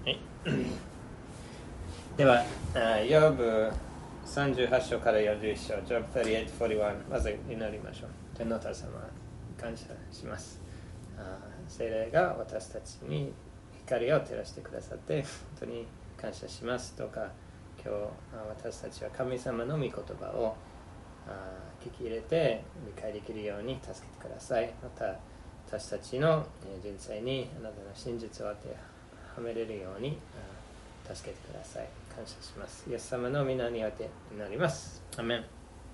はい、では、ヨブ38章から41章、Job 38:41、まず祈りましょう。天のお父様、感謝します。聖霊が私たちに光を照らしてくださって、本当に感謝します。どうか、今日私たちは神様の御言葉を聞き入れて理解できるように助けてください。また、私たちの人生にあなたの真実を当てはめれるように助けてください。感謝します。イエス様の皆によって祈ります。アメン。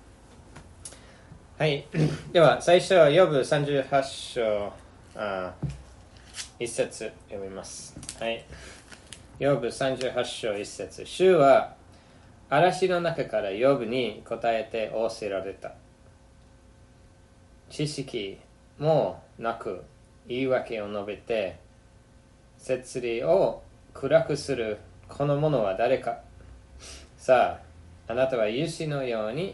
はい。では、最初、ヨブ38章1節読みます。はい。ヨブ38章1節。主は嵐の中からヨブに答えて仰せられた。知識もなく言い訳を述べて、摂理を暗くするこの者は誰か。さあ、あなたは勇士のように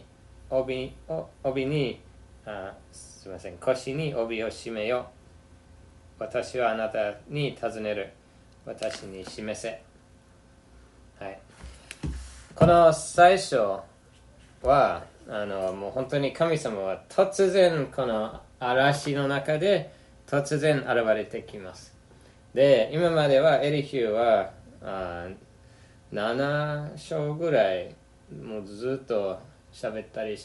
腰に帯を締めよ。私はあなたに尋ねる。私に示せ。はい。この最初は、もう本当に神様は突然この嵐の中で突然現れてきます。で、今まではエリヒューは7章ぐらいもうずっと喋ったり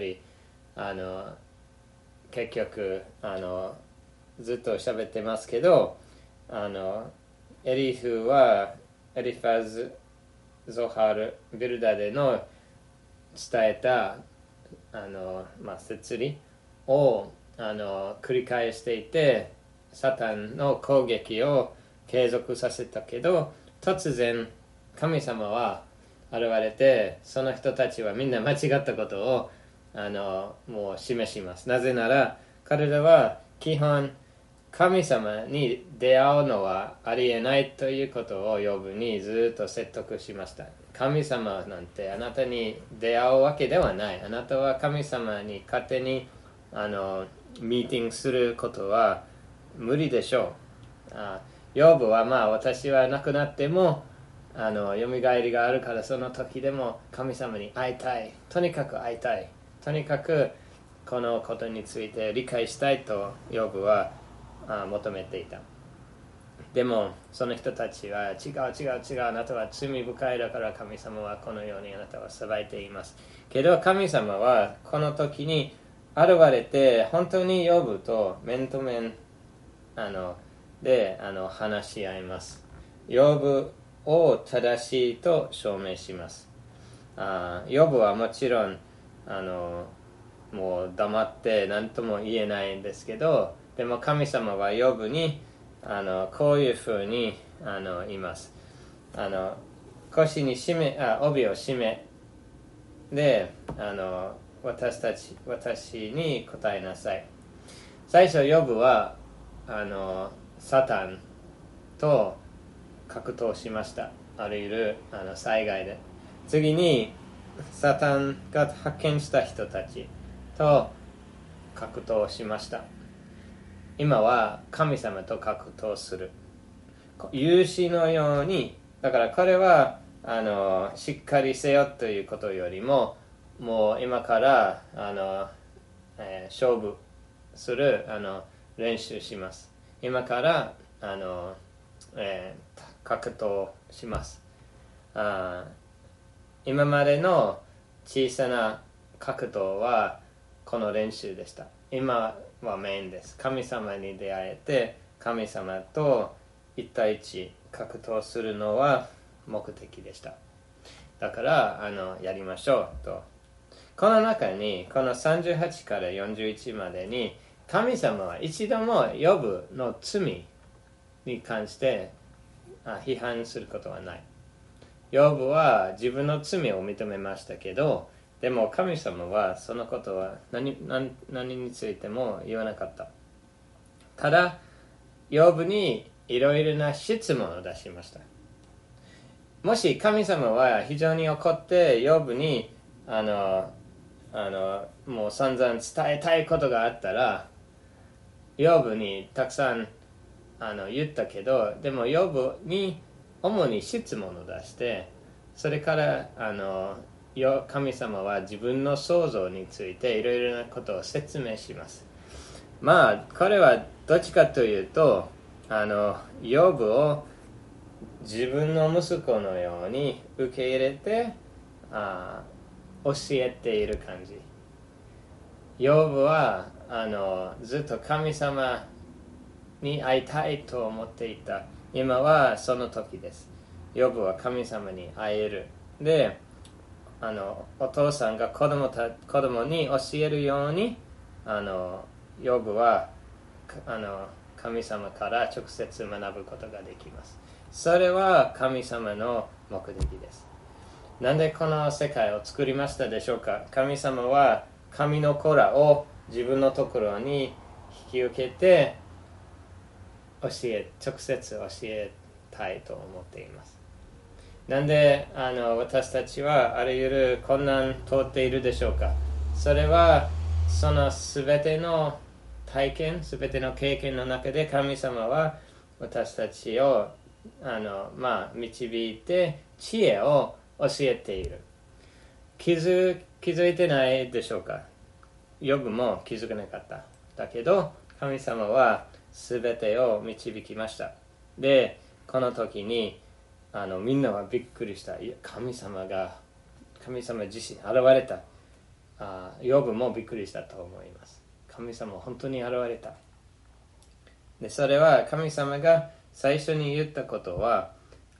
結局ずっと喋ってますけど、エリフはエリファズ、ゾハル、ビルダでの伝えた摂理を繰り返していて、サタンの攻撃を継続させたけど、突然神様は現れて、その人たちはみんな間違ったことをもう示します。なぜなら彼らは基本神様に出会うのはありえないということをヨブにずっと説得しました。神様なんてあなたに出会うわけではない。あなたは神様に勝手にミーティングすることは無理でしょう。ヨブは私は亡くなってもよみがえりがあるから、その時でも神様に会いたい。とにかく会いたい。とにかくこのことについて理解したいとヨブは求めていた。でもその人たちは違う、あなたは罪深いだから神様はこのようにあなたは裁いていますけど、神様はこの時に現れて本当にヨブと面と面で話し合います。ヨブを正しいと証明します。ヨブはもちろんもう黙って何とも言えないんですけど、でも神様はヨブにこういうふうに言います。腰に帯を締めで私に答えなさい。最初ヨブはサタンと格闘しました。あるいは災害で。次にサタンが発見した人たちと格闘しました。今は神様と格闘する。勇士のように、だから彼はしっかりせよということよりも、もう今から勝負する練習します。今から格闘します。今までの小さな格闘はこの練習でした。今はメインです。神様に出会えて神様と一対一格闘するのは目的でした。だからやりましょうと。この中にこの38から41までに神様は一度もヨブの罪に関して批判することはない。ヨブは自分の罪を認めましたけど、でも神様はそのことは何についても言わなかった。ただヨブにいろいろな質問を出しました。もし神様は非常に怒ってヨブにもう散々伝えたいことがあったら、ヨブにたくさん言ったけど、でもヨブに主に質問を出して、それから神様は自分の創造についていろいろなことを説明します。まあこれはどっちかというとヨブを自分の息子のように受け入れて教えている感じ。ヨブはずっと神様に会いたいと思っていた。今はその時です。ヨブは神様に会える。でお父さんが子供に教えるようにヨブは神様から直接学ぶことができます。それは神様の目的です。なんでこの世界を作りましたでしょうか。神様は神の子らを自分のところに引き受けて直接教えたいと思っています。なんで私たちはあらゆる困難通っているでしょうか。それはそのすべての体験、すべての経験の中で神様は私たちを導いて知恵を教えている。気づいてないでしょうか。ヨブも気づかなかった。だけど神様はすべてを導きました。でこの時にみんなはびっくりした。神様自身現れた。ヨブもびっくりしたと思います。神様本当に現れた。でそれは神様が最初に言ったことは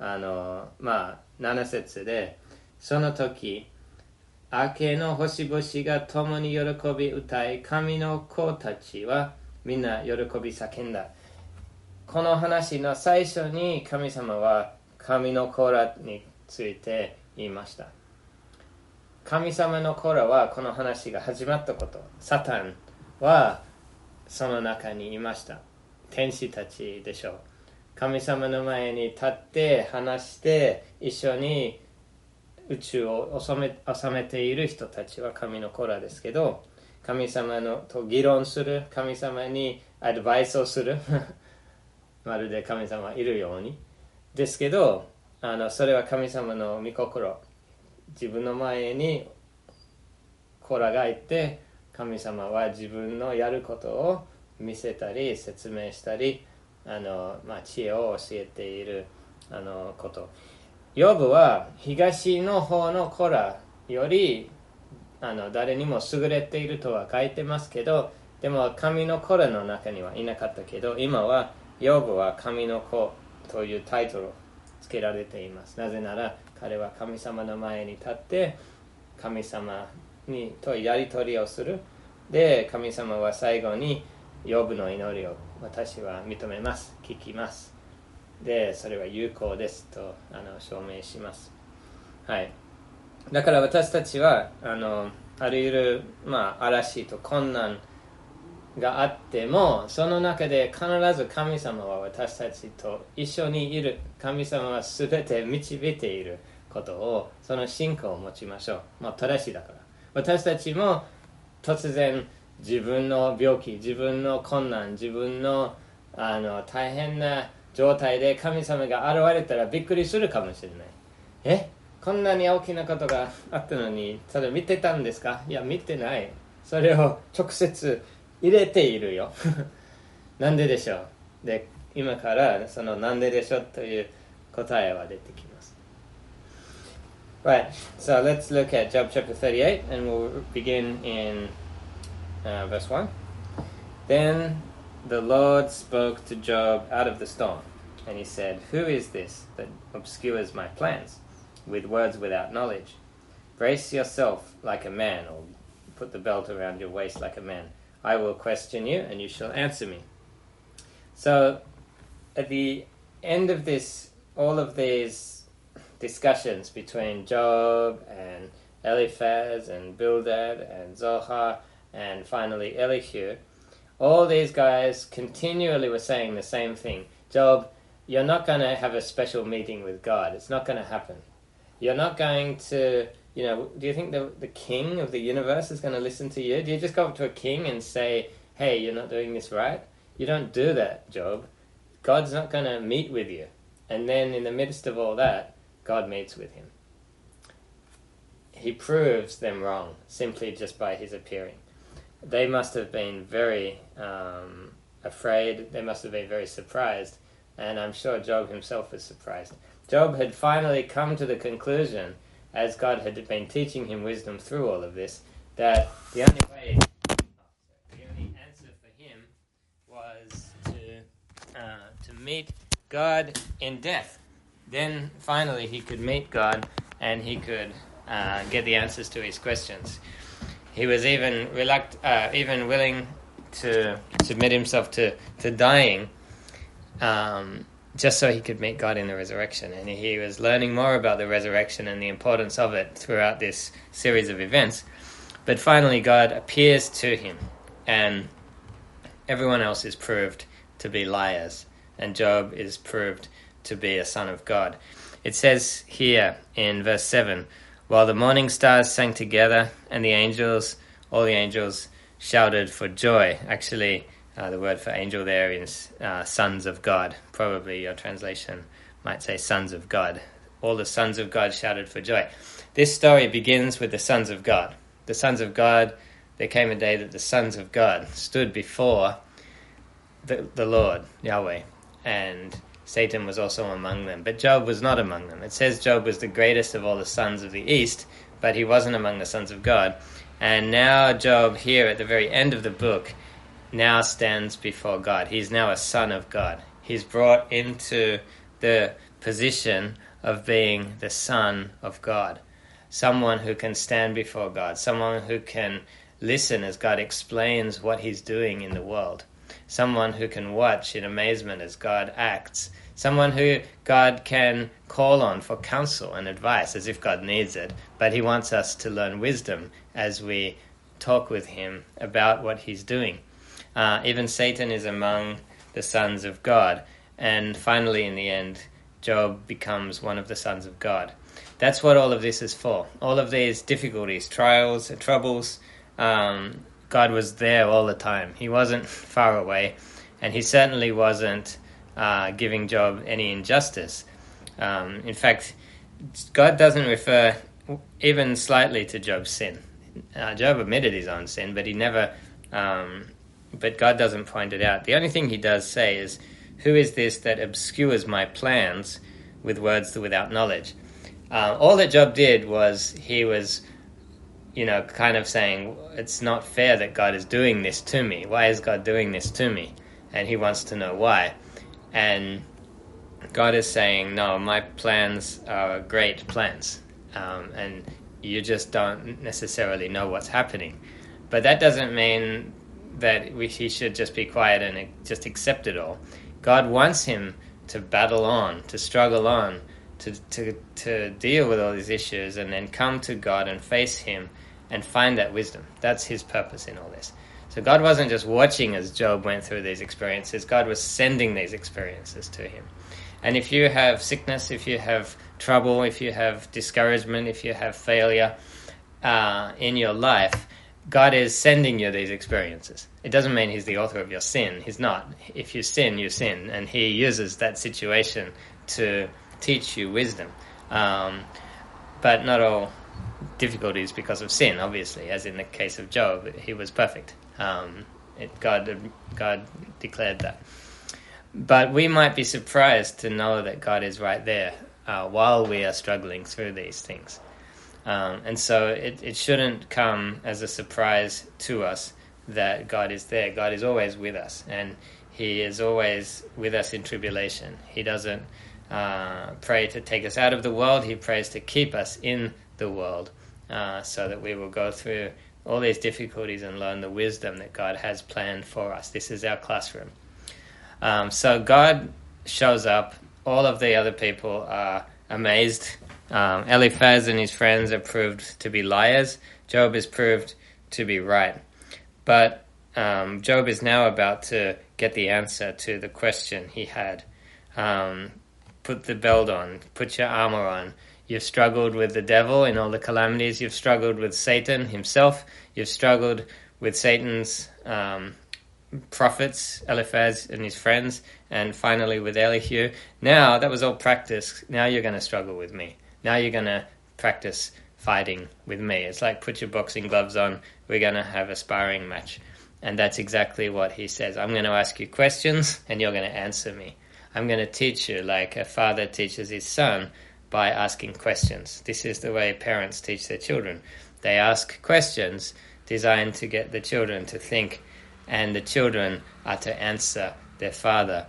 7節で、その時明けの星々が共に喜び歌い、神の子たちはみんな喜び叫んだ。この話の最初に神様は神の子らについて言いました。神様の子らはこの話が始まったこと。サタンはその中にいました。天使たちでしょう。神様の前に立って話して一緒に宇宙を治めている人たちは神の子らですけど、神様と議論する、神様にアドバイスをするまるで神様いるようにですけど、それは神様の御心。自分の前に子らがいて、神様は自分のやることを見せたり説明したり知恵を教えていること。ヨブは東の方の子らより誰にも優れているとは書いてますけど、でも神の子らの中にはいなかったけど、今はヨブは神の子というタイトルをつけられています。なぜなら彼は神様の前に立って神様とやり取りをする。で神様は最後にヨブの祈りを私は認めます、聞きます。でそれは有効ですと証明します。はい。だから私たちはあらゆる嵐と困難があっても、その中で必ず神様は私たちと一緒にいる。神様は全て導いていることを、その信仰を持ちましょう。正しいだから。私たちも突然自分の病気、自分の困難、自分の大変な状態で神様が現れたらびっくりするかもしれない。こんなに大きなことがあったのにそれ見てたんですか？いや見てない。それを直接入れているよなんででしょう。で今からそのなんででしょうという答えは出てきます。Right, so let's look at Job chapter 38 and we'll begin in verse 1. Then the Lord spoke to Job out of the storm, and he said, Who is this that obscures my plans with words without knowledge? Brace yourself like a man, or put the belt around your waist like a man. I will question you, and you shall answer me. So, at the end of this, all of these discussions between Job and Eliphaz and Bildad and Zohar and finally Elihu, all these guys continually were saying the same thing. Job, you're not going to have a special meeting with God. It's not going to happen. You're not going to, do you think the king of the universe is going to listen to you? Do you just go up to a king and say, hey, you're not doing this right? You don't do that, Job. God's not going to meet with you And then in the midst of all that, God meets with him. He proves them wrong simply just by his appearing. They must have been very afraid. They must have been very surprised. And I'm sure Job himself was surprised. Job had finally come to the conclusion, as God had been teaching him wisdom through all of this, that the only answer for him was to meet God in death. Then finally he could meet God and he could get the answers to his questions. He was even willing to submit himself to dying, just so he could meet God in the resurrection. And he was learning more about the resurrection and the importance of it throughout this series of events. But finally God appears to him, and everyone else is proved to be liars, and Job is proved to be a son of God. It says here in verse 7, while the morning stars sang together and all the angels shouted for joy. Actually, the word for angel there is sons of God. Probably your translation might say sons of God. All the sons of God shouted for joy. This story begins with the sons of God. The sons of God, there came a day that the sons of God stood before the Lord, Yahweh, and Satan was also among them. But Job was not among them. It says Job was the greatest of all the sons of the east, but he wasn't among the sons of God. And now Job, here at the very end of the book, now stands before God. He's now a son of God. He's brought into the position of being the son of God. Someone who can stand before God. Someone who can listen as God explains what he's doing in the world. Someone who can watch in amazement as God acts. Someone who God can call on for counsel and advice as if God needs it. But he wants us to learn wisdom as we talk with him about what he's doing. Even Satan is among the sons of God. And finally, in the end, Job becomes one of the sons of God. That's what all of this is for. All of these difficulties, trials, and troubles, God was there all the time. He wasn't far away, and he certainly wasn't giving Job any injustice. In fact, God doesn't refer even slightly to Job's sin. Job admitted his own sin, but he never. But God doesn't point it out. The only thing he does say is, "Who is this that obscures my plans with words without knowledge?" All that Job did was he was, kind of saying, it's not fair that God is doing this to me. Why is God doing this to me? And he wants to know why. And God is saying, no, my plans are great plans. And you just don't necessarily know what's happening. But that doesn't mean that he should just be quiet and just accept it all. God wants him to battle on, to struggle on, to deal with all these issues, and then come to God and face him and find that wisdom. That's his purpose in all this. So God wasn't just watching as Job went through these experiences. God was sending these experiences to him. And if you have sickness, if you have trouble, if you have discouragement, if you have failure in your life, God is sending you these experiences. It doesn't mean he's the author of your sin. He's not. If you sin, you sin. And he uses that situation to teach you wisdom. But not all difficulties because of sin, obviously. As in the case of Job, he was perfect. God declared that. But we might be surprised to know that God is right there while we are struggling through these things. And so it shouldn't come as a surprise to us that God is there. God is always with us, and he is always with us in tribulation. He doesn't pray to take us out of the world. He prays to keep us in the world so that we will go through all these difficulties and learn the wisdom that God has planned for us. This is our classroom. So God shows up. All of the other people are amazed. Eliphaz and his friends are proved to be liars. Job is proved to be right. But Job is now about to get the answer to the question he had. Put the belt on. Put your armor on. You've struggled with the devil in all the calamities. You've struggled with Satan himself. You've struggled with Satan's prophets, Eliphaz and his friends, and finally with Elihu. Now, that was all practice. Now you're going to struggle with me. Now you're going to practice fighting with me. It's like put your boxing gloves on. We're going to have a sparring match. And that's exactly what he says. I'm going to ask you questions and you're going to answer me. I'm going to teach you like a father teaches his son by asking questions. This is the way parents teach their children. They ask questions designed to get the children to think, and the children are to answer their father.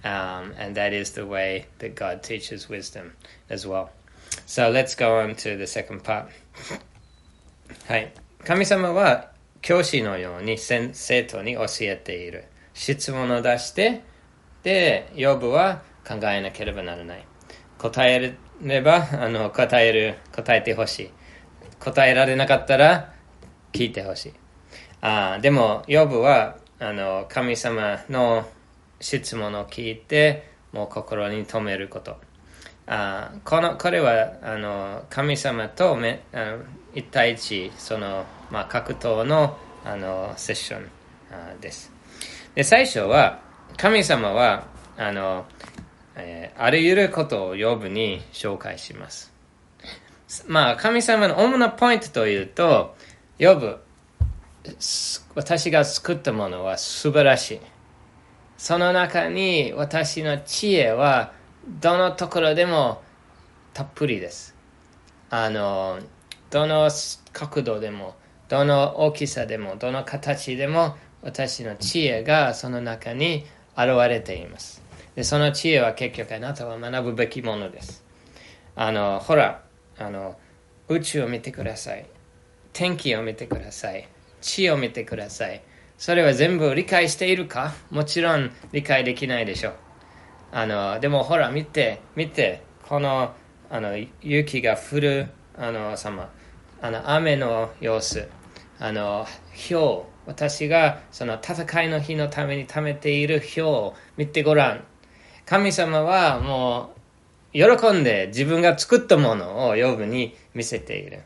And that is the way that God teaches wisdom as well. So let's go on to the second part. はい。神様は教師のように生徒に教えている。質問を出して、で、ヨブは考えなければならない。答えれば、答えてほしい。答えられなかったら、聞いてほしい。でも、ヨブは、神様の質問を聞いて、もう心に留めること。これは神様と一対一格闘のセッションです。で、最初は神様はあらゆることをヨブに紹介します。神様の主なポイントというと、ヨブ、私が作ったものは素晴らしい。その中に私の知恵はどのところでもたっぷりです。どの角度でも、どの大きさでも、どの形でも、私の知恵がその中に現れています。で、その知恵は結局あなたは学ぶべきものです。ほら、宇宙を見てください。天気を見てください。地を見てください。それは全部理解しているか？もちろん理解できないでしょう。でもほら見て、この雪が降る様、雨の様子、ひょう、私がその戦いの日のために貯めているひょうを見てごらん。神様はもう喜んで自分が作ったものをヨブに見せている。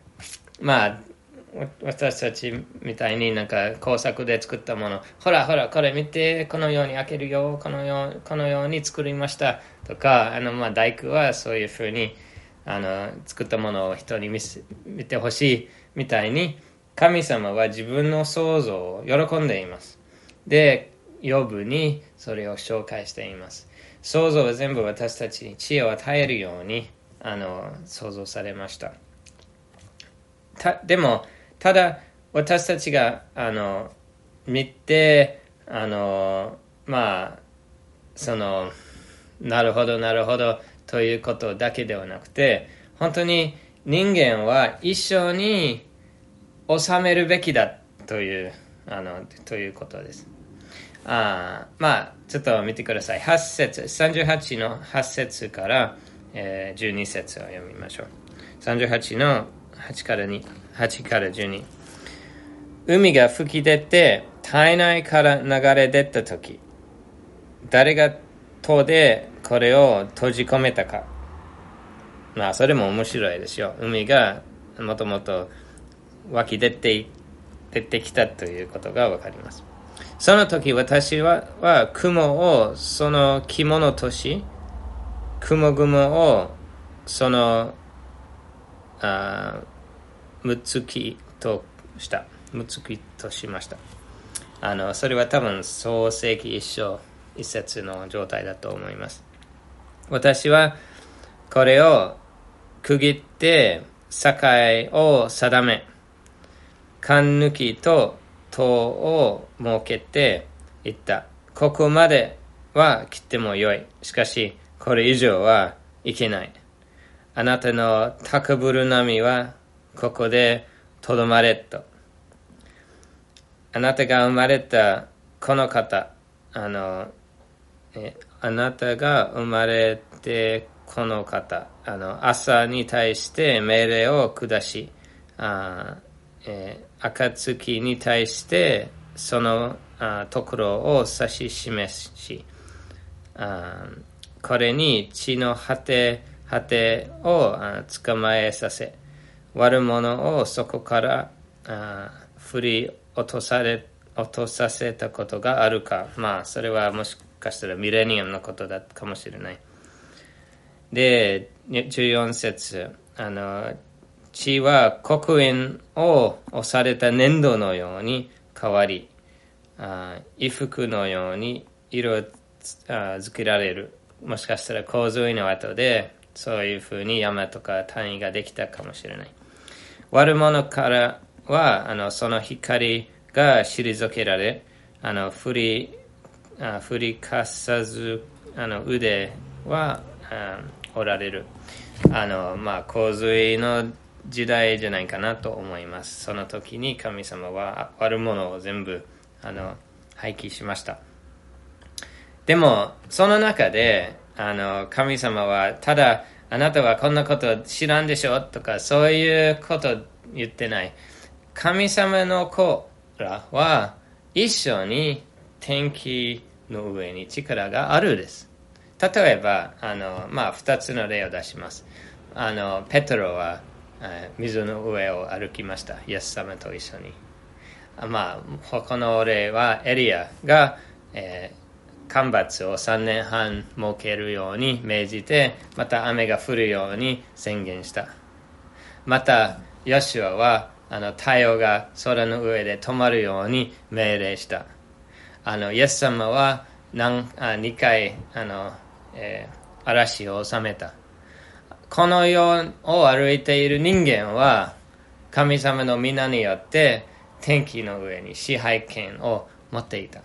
私たちみたいに工作で作ったもの、ほらこれ見て、このように開けるよ、このように作りましたとか、大工はそういうふうに作ったものを人に見てほしいみたいに、神様は自分の創造を喜んでいます。で、ヨブにそれを紹介しています。創造は全部私たちに知恵を与えるように創造されました。でもただ私たちが見てなるほどということだけではなくて、本当に人間は一緒に収めるべきだということです。ちょっと見てください。38の8節から、12節を読みましょう。38の8から12。海が吹き出て体内から流れ出たとき、誰が戸でこれを閉じ込めたか。それも面白いですよ。海がもともと湧き出てきたということがわかります。その時私は雲をその着物とし、雲をそのむつきとしました。それは多分創世記一節の状態だと思います。私はこれを区切って境を定め、勘抜きと塔を設けていった。ここまでは来てもよい。しかしこれ以上はいけない。あなたの高ぶる波はここでとどまれと。あなたが生まれたこの方、あなたが生まれてこの方、朝に対して命令を下し、暁に対してそのところを指し示し、これに地の果てを捕まえさせ、悪者をそこから振り落とさ落とさせたことがあるか。それはもしかしたらミレニアムのことだったかもしれない。で、14節、地は刻印を押された粘土のように変わり、衣服のように色づけられる。もしかしたら洪水の後でそういうふうに山とか谷ができたかもしれない。悪者からはその光が退けられ、振りかさず腕は折られる。洪水の時代じゃないかなと思います。その時に神様は悪者を全部廃棄しました。でもその中で神様はただあなたはこんなこと知らんでしょとかそういうこと言ってない。神様の子らは一緒に天気の上に力があるです。例えば2つの例を出します。ペトロは水の上を歩きました。イエス様と一緒に。他の例はエリアが、干ばつを3年半設けるように命じて、また雨が降るように宣言した。またヨシュアは太陽が空の上で止まるように命令した。イエス様は2回嵐を収めた。この世を歩いている人間は神様の皆によって天気の上に支配権を持っていた。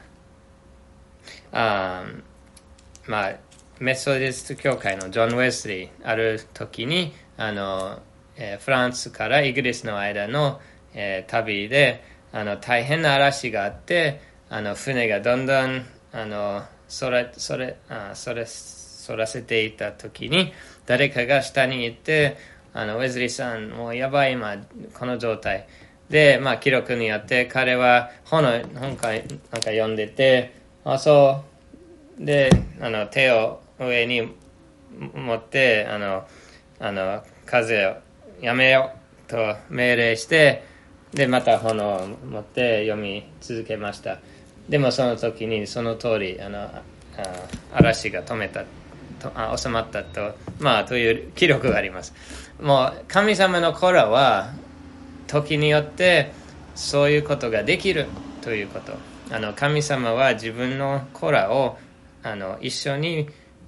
メソディスト教会のジョン・ウェスリーある時にフランスからイギリスの間の、旅で大変な嵐があって船がどんどんそらせていた時に誰かが下に行ってウェズリーさんもうやばい今この状態で、記録によって彼は本か読んでてそうで手を上に持って風をやめようと命令してでまた本を持って読み続けました。でもその時にその通り嵐が収まったという記録があります。もう神様の子らは時によってそういうことができるということ。神様は自分の子らを一緒に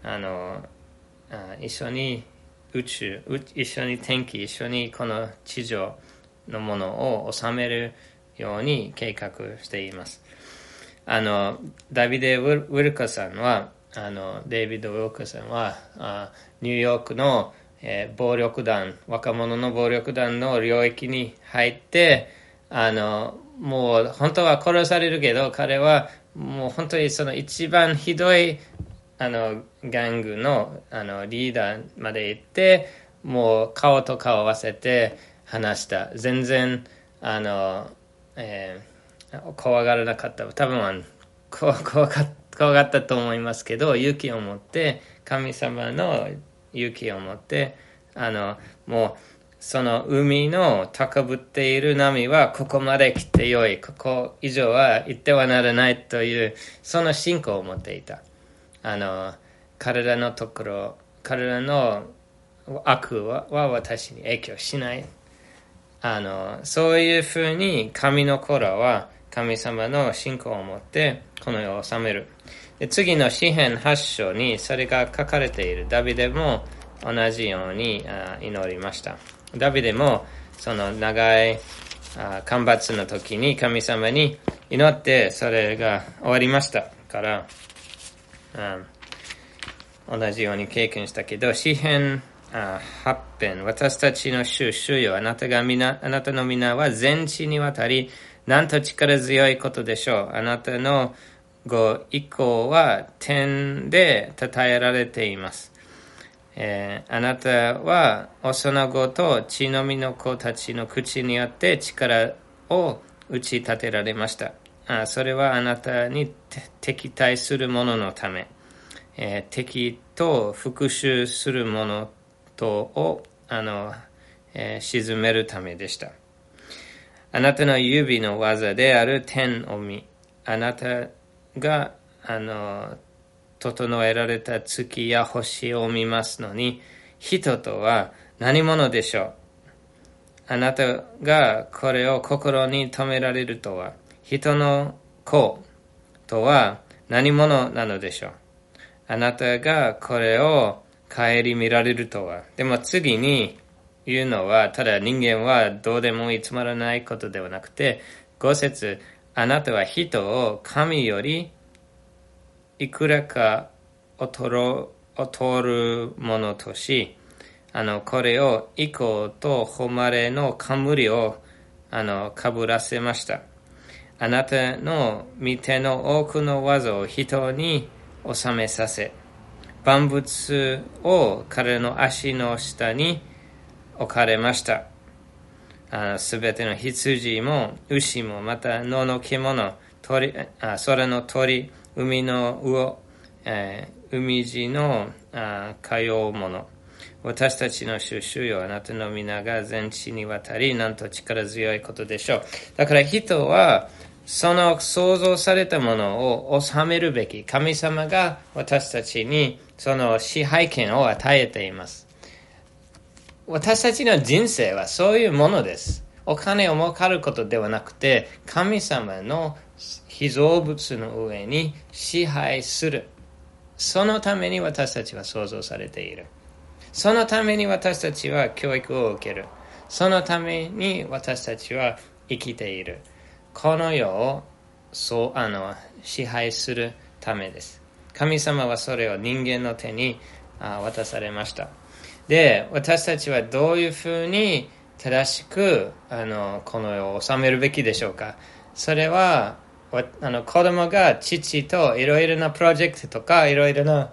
宇宙、一緒に天気、一緒にこの地上のものを収めるように計画しています。ダビデ・ウィルカさんはデイビッド・ウィルカさんはニューヨークの、暴力団、若者の暴力団の領域に入ってもう本当は殺されるけど彼はもう本当にその一番ひどいギャングのリーダーまで行ってもう顔と顔を合わせて話した。全然怖がらなかった。多分怖がったと思いますけど勇気を持って神様の勇気を持ってもうその海の高ぶっている波はここまで来てよい、ここ以上は行ってはならないというその信仰を持っていた。彼らの悪は私に影響しない。そういうふうに神の子らは神様の信仰を持ってこの世を治める。で次の詩編8章にそれが書かれている。ダビデも同じように祈りました。ダビデもその長い干ばつの時に神様に祈ってそれが終わりましたから同じように経験したけど、詩編8編、私たちの主よ、あなたの皆は全地にわたりなんと力強いことでしょう。あなたのご意向は天で称えられています。あなたは幼子と血のみの子たちの口によって力を打ち立てられました。それはあなたに敵対する者のため、敵と復讐する者とを鎮めるためでした。あなたの指の技である天を見あなたが整えられた月や星を見ますのに、人とは何者でしょう。あなたがこれを心に留められるとは、人の子とは何者なのでしょう。あなたがこれを顧みられるとは。でも次に言うのは、ただ人間はどうでもいいつまらないことではなくて、5節、あなたは人を神よりいくらか劣るものとし、これを以降と誉れの冠をかぶらせました。あなたの御手の多くの技を人に収めさせ、万物を彼の足の下に置かれました。すべての羊も牛も、また野の獣、空の鳥、海の魚、海地のかようもの、私たちの主よ、あなたの皆が全地にわたり、なんと力強いことでしょう。だから人はその創造されたものを治めるべき。神様が私たちにその支配権を与えています。私たちの人生はそういうものです。お金を儲かることではなくて、神様の被造物の上に支配する。そのために私たちは創造されている。そのために私たちは教育を受ける。そのために私たちは生きている。この世を支配するためです。神様はそれを人間の手に渡されました。で、私たちはどういうふうに正しくこの世を治めるべきでしょうか。それは子供が父といろいろなプロジェクトとかいろいろな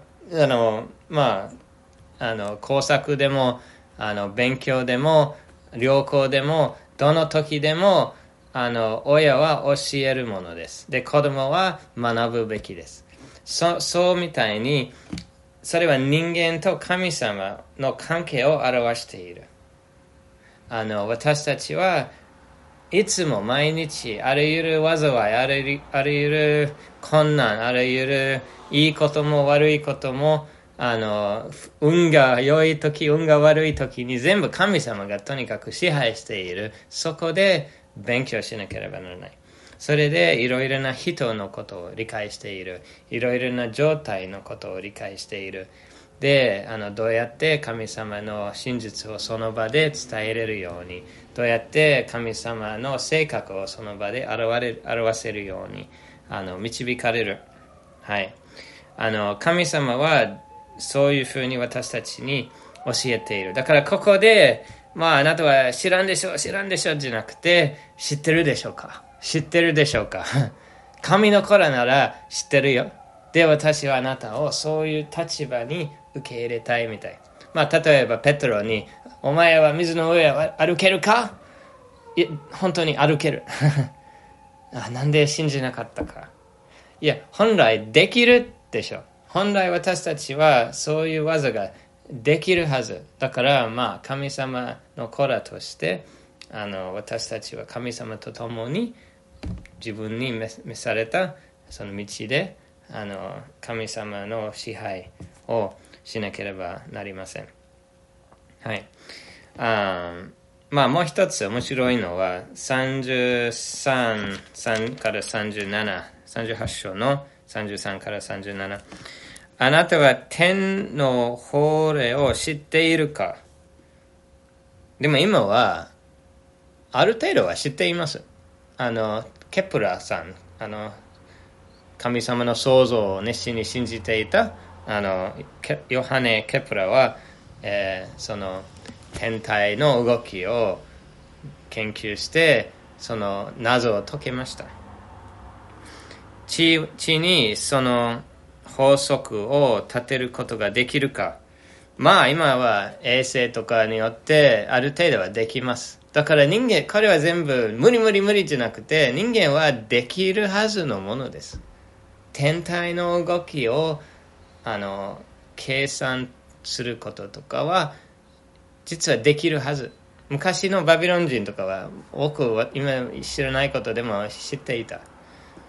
工作でも勉強でも旅行でもどの時でも親は教えるものです。で、子供は学ぶべきです。そうみたいに、それは人間と神様の関係を表している。私たちはいつも毎日あらゆる災い、あらゆる困難、あらゆるいいことも悪いことも、運が良い時、運が悪い時に全部神様がとにかく支配している。そこで勉強しなければならない。それでいろいろな人のことを理解している。いろいろな状態のことを理解している。で、どうやって神様の真実をその場で伝えれるように、どうやって神様の性格をその場で表せるように導かれる。はい。神様はそういうふうに私たちに教えている。だからここで、あなたは知らんでしょじゃなくて、知ってるでしょうか。神の子らなら知ってるよ。で、私はあなたをそういう立場に受け入れたいみたい。例えばペトロに、お前は水の上を歩けるか？いや、本当に歩ける。なんで信じなかったか。いや、本来できるでしょ。本来私たちはそういう技ができるはず。だから神様の子らとして私たちは神様と共に自分に召されたその道で神様の支配をしなければなりません。はい。もう一つ面白いのは33から37、38章の33から37。あなたは天の法令を知っているか？でも今はある程度は知っています。ケプラーさん、神様の創造を熱心に信じていたヨハネ・ケプラーは、その天体の動きを研究してその謎を解けました。地にその法則を立てることができるか。今は衛星とかによってある程度はできます。だから人間、これは全部無理じゃなくて、人間はできるはずのものです。天体の動きを計算することとかは実はできるはず。昔のバビロン人とかは多く今知らないことでも知っていた。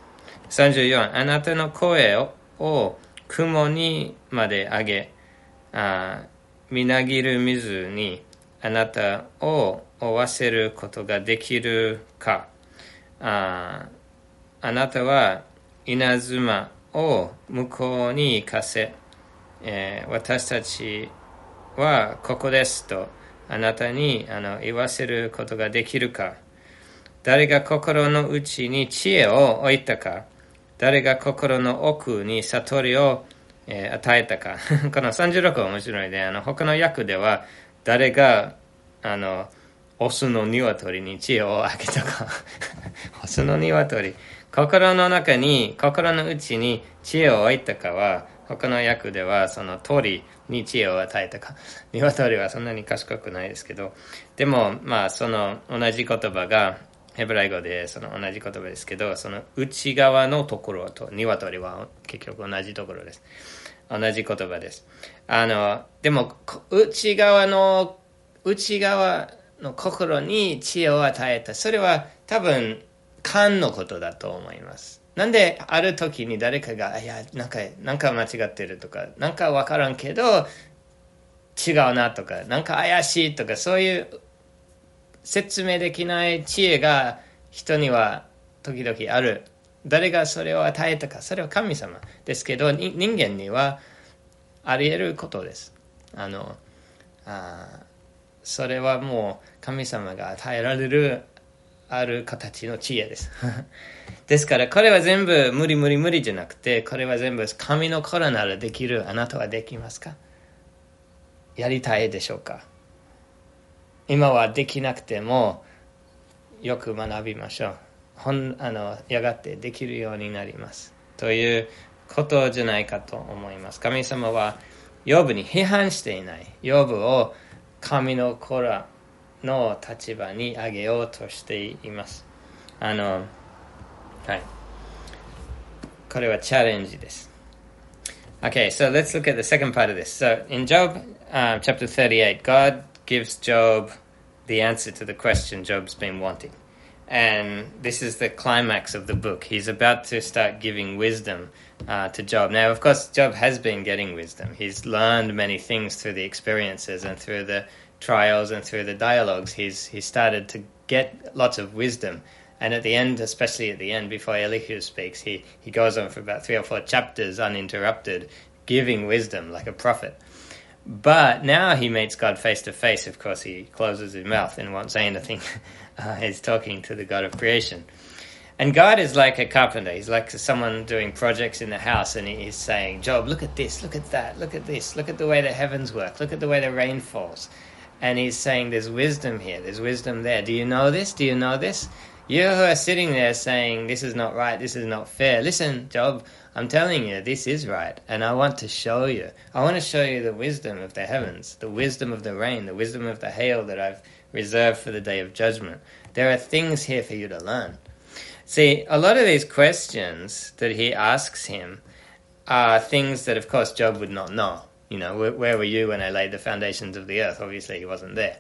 34、あなたの声を雲にまで上げ、みなぎる水にあなたを追わせることができるか。あなたは稲妻を向こうに行かせ、私たちはここですとあなたに言わせることができるか。誰が心の内に知恵を置いたか。誰が心の奥に悟りを、与えたか。この36は面白いで、他の訳では誰がオスの鶏に知恵をあげたか。オスの鶏、心の中に、心の内に知恵を置いたかは、他の訳ではその鳥に知恵を与えたか。鶏はそんなに賢くないですけど、でもその同じ言葉がヘブライ語でその同じ言葉ですけど、その内側のところと鶏は結局同じところです。同じ言葉です。でも内側の心に知恵を与えた。それは多分勘のことだと思います。なんである時に誰かが、いや、なんか間違ってるとか、なんかわからんけど違うなとか、なんか怪しいとか、そういう説明できない知恵が人には時々ある。誰がそれを与えたか、それは神様ですけど、人間にはあり得ることです。それはもう神様が与えられるある形の知恵です。ですからこれは全部無理じゃなくて、これは全部神の子ならできる。あなたはできますか？やりたいでしょうか？今はできなくてもよく学びましょう。やがてできるようになりますということじゃないかと思います。神様はヨブに批判していない。ヨブを神の子らの立場に上げようとしています。はい。これはチャレンジです。Okay, so let's look at the second part of this. So in Job chapter 38, God gives Job the answer to the question Job's been wanting. And this is the climax of the book. He's about to start giving wisdom to Job. Now, of course, Job has been getting wisdom. He's learned many things through the experiences and through the trials and through the dialogues. He started to get lots of wisdom. And at the end, especially at the end, before Elihu speaks, he goes on for about 3 or 4 chapters uninterrupted, giving wisdom like a prophet. But now he meets God face to face. Of course, he closes his mouth and won't say anything. He's talking to the God of creation. And God is like a carpenter. He's like someone doing projects in the house, and he's saying, Job, look at this, look at that, look at this, look at the way the heavens work, look at the way the rain falls. And he's saying, there's wisdom here, there's wisdom there. Do you know this? Do you know this? You who are sitting there saying, this is not right, this is not fair. Listen, Job, I'm telling you, this is right, and I want to show you. I want to show you the wisdom of the heavens, the wisdom of the rain, the wisdom of the hail that I've reserved for the day of judgment. There are things here for you to learn. See, a lot of these questions that he asks him are things that, of course, Job would not know. You know, where were you when I laid the foundations of the earth? Obviously, he wasn't there.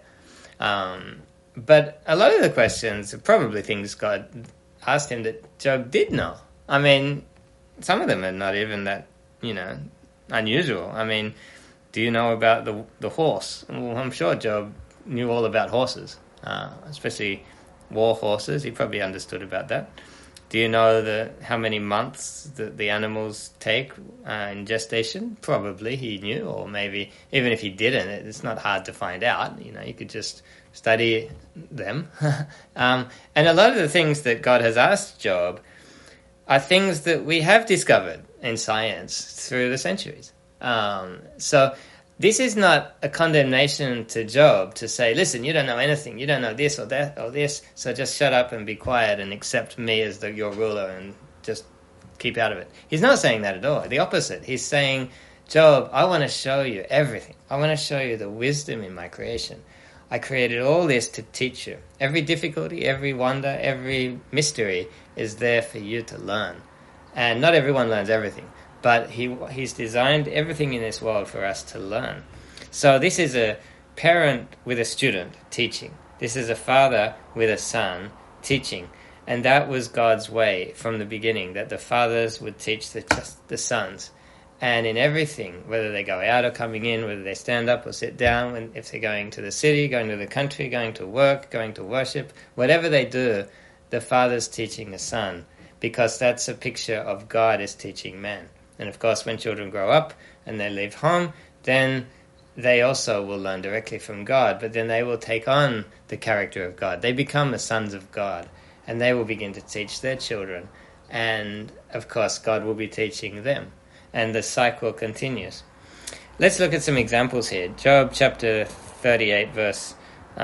But a lot of the questions are probably things God asked him that Job did know. I mean, some of them are not even that, unusual. I mean, do you know about the horse? Well, I'm sure Job knew all about horses, especially war horses. He probably understood about that. Do you know how many months the animals take in gestation? Probably he knew, or maybe even if he didn't, it's not hard to find out. You could just study them. And a lot of the things that God has asked Job are things that we have discovered in science through the centuries. So this is not a condemnation to Job to say, listen, you don't know anything, you don't know this or that or this, so just shut up and be quiet and accept me as your ruler and just keep out of it. He's not saying that at all. The opposite. He's saying, Job, I want to show you everything. I want to show you the wisdom in my creation. I created all this to teach you. Every difficulty, every wonder, every mystery is there for you to learn. And not everyone learns everything, but he's designed everything in this world for us to learn. So this is a parent with a student teaching. This is a father with a son teaching. And that was God's way from the beginning, that the fathers would teach the sons. And in everything, whether they go out or coming in, whether they stand up or sit down, if they're going to the city, going to the country, going to work, going to worship, whatever they do, the father's teaching the son, because that's a picture of God as teaching man. And of course, when children grow up and they leave home, then they also will learn directly from God, but then they will take on the character of God. They become the sons of God, and they will begin to teach their children. And of course, God will be teaching them. And the cycle continues. Let's look at some examples here. Job chapter 38, verse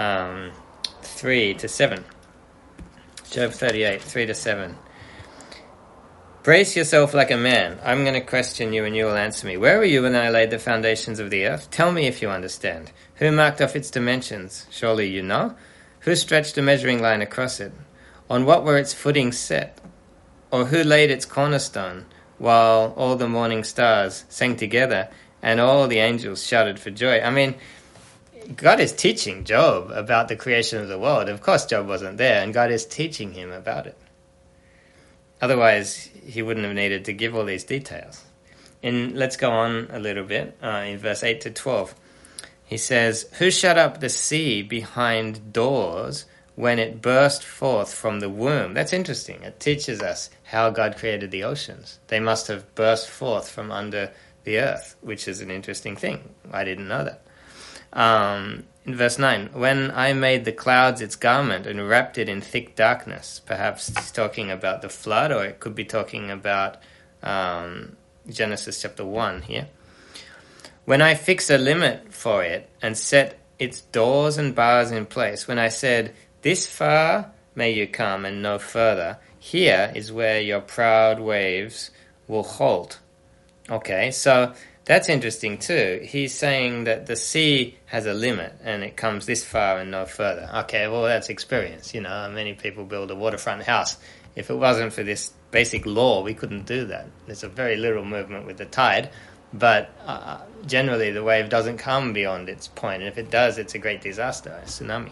3 to 7. Job 38, 3 to 7. Brace yourself like a man. I'm going to question you and you will answer me. Where were you when I laid the foundations of the earth? Tell me if you understand. Who marked off its dimensions? Surely you know. Who stretched a measuring line across it? On what were its footings set? Or who laid its cornerstone, while all the morning stars sang together and all the angels shouted for joy? I mean, God is teaching Job about the creation of the world. Of course, Job wasn't there, and God is teaching him about it. Otherwise, he wouldn't have needed to give all these details. Let's go on a little bit, in verse 8 to 12. He says, who shut up the sea behind doors when it burst forth from the womb? That's interesting. It teaches us how God created the oceans. They must have burst forth from under the earth, which is an interesting thing. I didn't know that. In verse 9, when I made the clouds its garment and wrapped it in thick darkness. Perhaps it's talking about the flood, or it could be talking about Genesis chapter 1 here. When I fixed a limit for it and set its doors and bars in place, when I said, this far may you come and no further, here is where your proud waves will halt. Okay, so that's interesting too. He's saying that the sea has a limit and it comes this far and no further. Okay, well, that's experience. You know, many people build a waterfront house. If it wasn't for this basic law, we couldn't do that. There's a very little movement with the tide, but generally the wave doesn't come beyond its point. And if it does, it's a great disaster, a tsunami.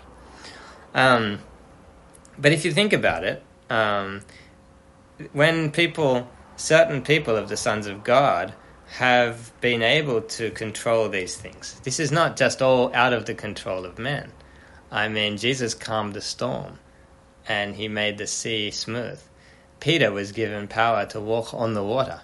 But if you think about it, when certain people of the sons of God have been able to control these things. This is not just all out of the control of man. I mean, Jesus calmed the storm and he made the sea smooth. Peter was given power to walk on the water.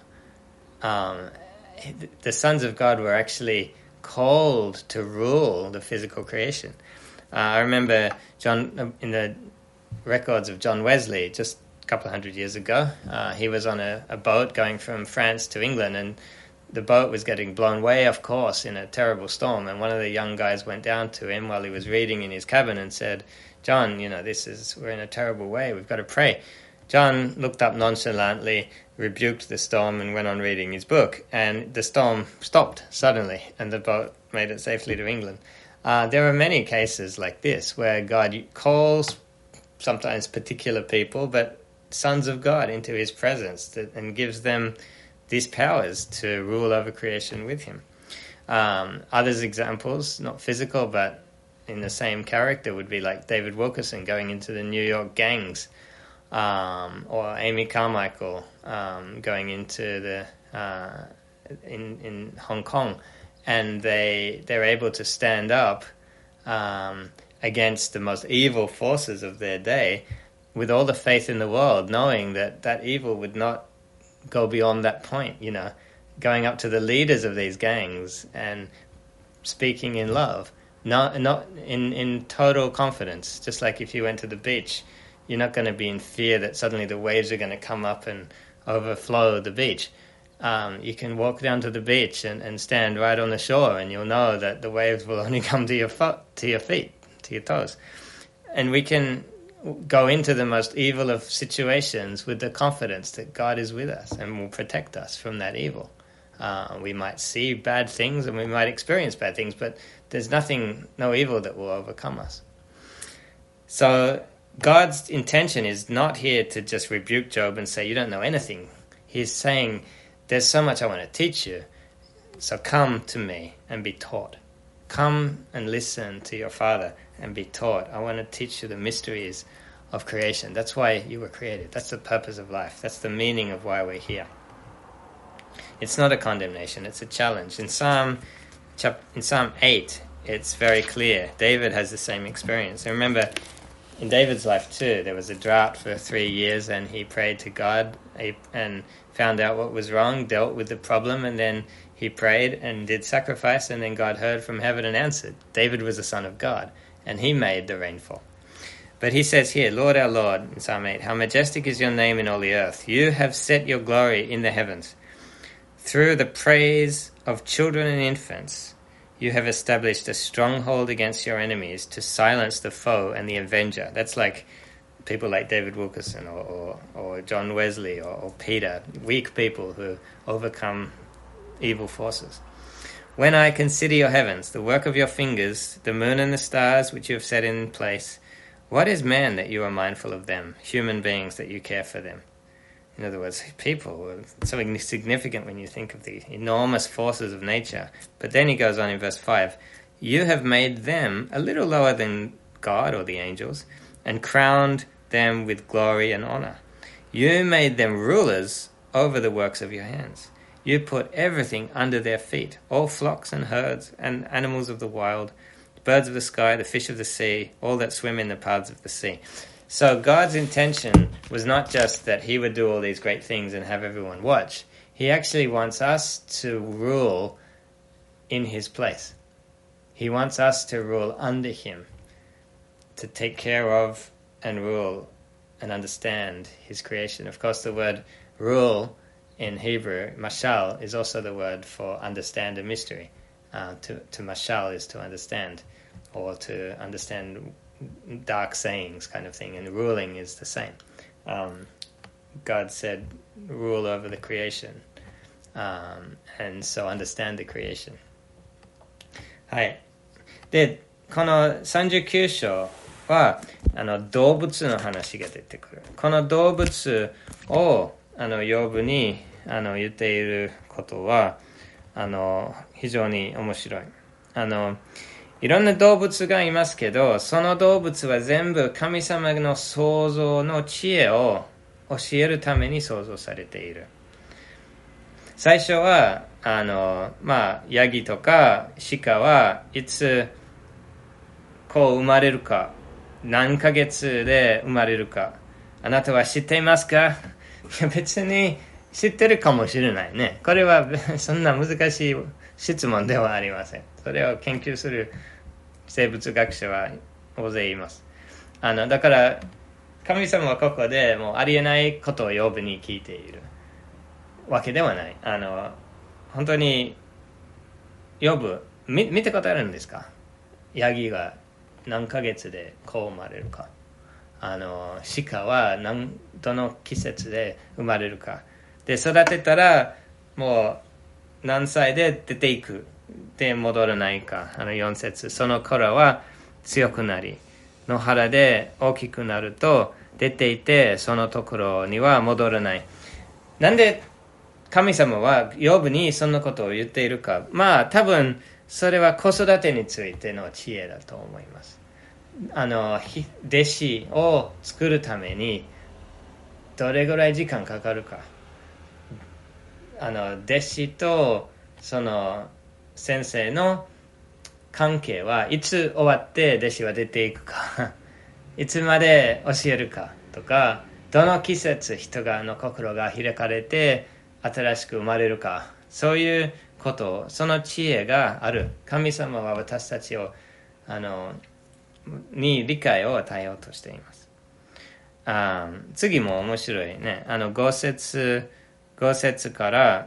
The sons of God were actually called to rule the physical creation. I remember in the records of John Wesley, just a couple of hundred years ago, he was on a boat going from France to England, and the boat was getting blown way off course in a terrible storm, and one of the young guys went down to him while he was reading in his cabin and said, John, you know, we're in a terrible way, we've got to pray. John looked up nonchalantly, rebuked the storm, and went on reading his book, and the storm stopped suddenly, and the boat made it safely to England. There are many cases like this where God calls sometimes particular people, but sons of God, into his presence and gives them these powers to rule over creation with him. Others examples, not physical, but in the same character, would be like David Wilkerson going into the New York gangs, or Amy Carmichael going into in Hong Kong, and they're able to stand up against the most evil forces of their day with all the faith in the world, knowing that evil would not go beyond that point, you know, going up to the leaders of these gangs and speaking in love, not in total confidence. Just like if you went to the beach, you're not going to be in fear that suddenly the waves are going to come up and overflow the beach. You can walk down to the beach and stand right on the shore, and you'll know that the waves will only come to your feet, to your toes. And we can go into the most evil of situations with the confidence that God is with us and will protect us from that evil. We might see bad things and we might experience bad things, but there's no evil that will overcome us. So God's intention is not here to just rebuke Job and say, you don't know anything. He's saying, there's so much I want to teach you, so come to me and be taught. Come and listen to your Father and be taught. I want to teach you the mysteries of creation. That's why you were created. That's the purpose of life. That's the meaning of why we're here. It's not a condemnation, it's a challenge. In Psalm 8, it's very clear. David has the same experience. And remember, in David's life too, there was a drought for 3 years, and he prayed to God and found out what was wrong, dealt with the problem, and then he prayed and did sacrifice, and then God heard from heaven and answered. David was a son of God, and he made the rainfall. But he says here, Lord our Lord, in Psalm 8, how majestic is your name in all the earth. You have set your glory in the heavens. Through the praise of children and infants, you have established a stronghold against your enemies to silence the foe and the avenger. That's like people like David Wilkerson or John Wesley or Peter, weak people who overcome evil forces. When I consider your heavens, the work of your fingers, the moon and the stars which you have set in place, what is man that you are mindful of them, human beings that you care for them? In other words, people are something significant when you think of the enormous forces of nature. But then he goes on in verse 5, you have made them a little lower than God or the angels, and crowned them with glory and honor. You made them rulers over the works of your hands. You put everything under their feet, all flocks and herds and animals of the wild, birds of the sky, the fish of the sea, all that swim in the paths of the sea. So God's intention was not just that he would do all these great things and have everyone watch. He actually wants us to rule in his place. He wants us to rule under him, to take care of and rule and understand his creation. Of course, the word rule in Hebrew, mashal, is also the word for understand a mystery. To mashal is to understand, or to understand dark sayings kind of thing, and ruling is the same. God said rule over the creation, and so understand the creation. はい。で、この39章は動物の話が出てくる。この動物をヨブに言っていることは非常に面白い。いろんな動物がいますけど、その動物は全部神様の創造の知恵を教えるために創造されている。最初はヤギとか鹿はいつこう生まれるか、何ヶ月で生まれるか、あなたは知っていますか？いや、別に知ってるかもしれないね。これはそんな難しい質問ではありません。それを研究する生物学者は大勢います。だから神様はここでもうありえないことをヨブに聞いているわけではない。本当にヨブ見たことあるんですか？ヤギが何ヶ月でこう生まれるか、鹿はどの季節で生まれるかで、育てたらもう何歳で出ていくで戻らないか。4節、その頃は強くなり野原で大きくなると出ていてそのところには戻らない。なんで神様はヨブにそんなことを言っているか。多分それは子育てについての知恵だと思います。弟子を作るためにどれぐらい時間かかるか、弟子とその先生の関係はいつ終わって弟子は出ていくかいつまで教えるかとか、どの季節人の心が開かれて新しく生まれるか、そういうことその知恵がある。神様は私たちをに理解を与えようとしています。次も面白いね。5節から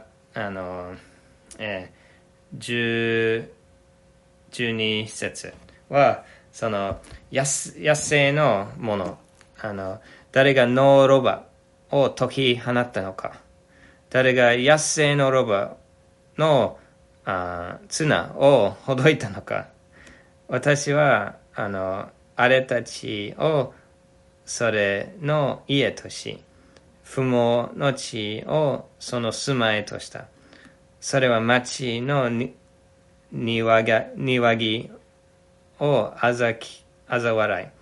12節はその野生のもの、誰がノーロバを解き放ったのか、誰が野生のロバの綱をほどいたのか。私はあれたちをそれの家とし、不毛の地をその住まいとした。それは町の庭木をあざ笑い、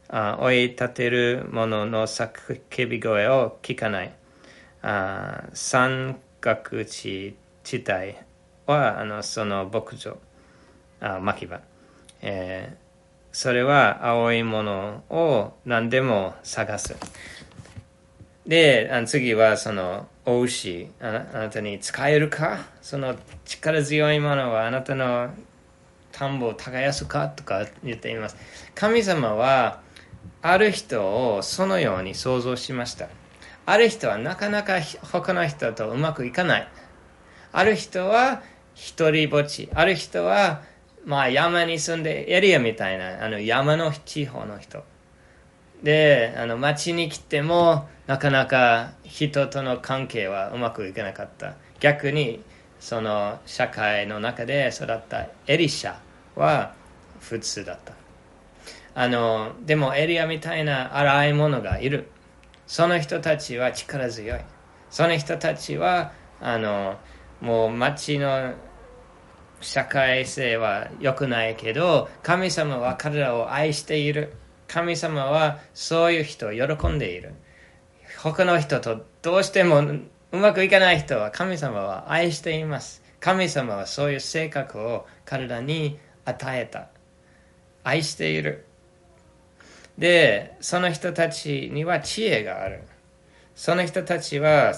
追い立てる者の叫び声を聞かない。三角地帯はその牧場、牧場。それは青いものを何でも探す。で、次はそのお牛、あなたに使えるか？その力強いものはあなたの田んぼを耕すかとか言っています。神様はある人をそのように想像しました。ある人はなかなか他の人とうまくいかない。ある人は一人ぼっち。ある人は山に住んでエリアみたいな山の地方の人で、町に来てもなかなか人との関係はうまくいかなかった。逆にその社会の中で育ったエリシャは普通だった。でもエリアみたいな荒いものがいる。その人たちは力強い。その人たちはもう町の社会性は良くないけど、神様は彼らを愛している。神様はそういう人を喜んでいる。他の人とどうしてもうまくいかない人は神様は愛しています。神様はそういう性格を彼らに与えた。愛している。で、その人たちには知恵がある。その人たちは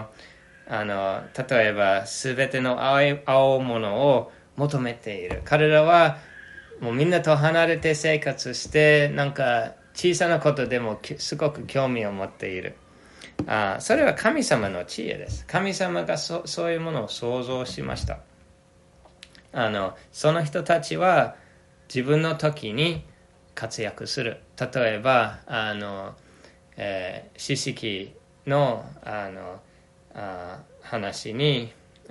例えば全ての青物を求めている。彼らはもうみんなと離れて生活して、なんか小さなことでもすごく興味を持っている。それは神様の知恵です。神様がそういうものを創造しました。その人たちは自分の時に活躍する。例えば四式の話に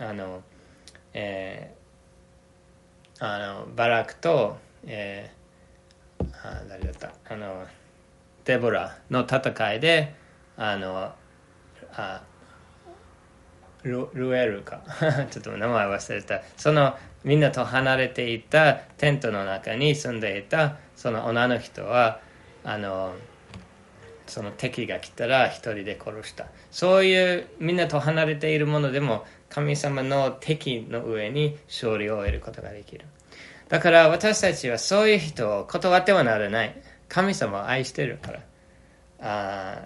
バラクと、誰だったデボラの戦いでルエルかちょっと名前忘れた。そのみんなと離れていたテントの中に住んでいたその女の人はその敵が来たら一人で殺した。そういうみんなと離れているものでも神様の敵の上に勝利を得ることができる。だから私たちはそういう人を断ってはならない。神様を愛しているから。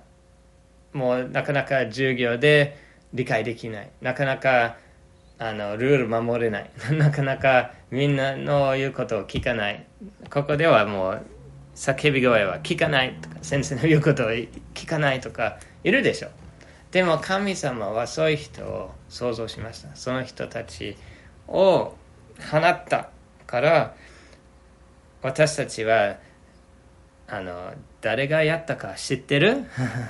もうなかなか授業で理解できない。なかなかルール守れない。なかなかみんなの言うことを聞かない。ここではもう叫び声は聞かないとか、先生の言うことを聞かないとかいるでしょ。でも神様はそういう人を創造しました。その人たちを放ったから私たちは誰がやったか知ってる？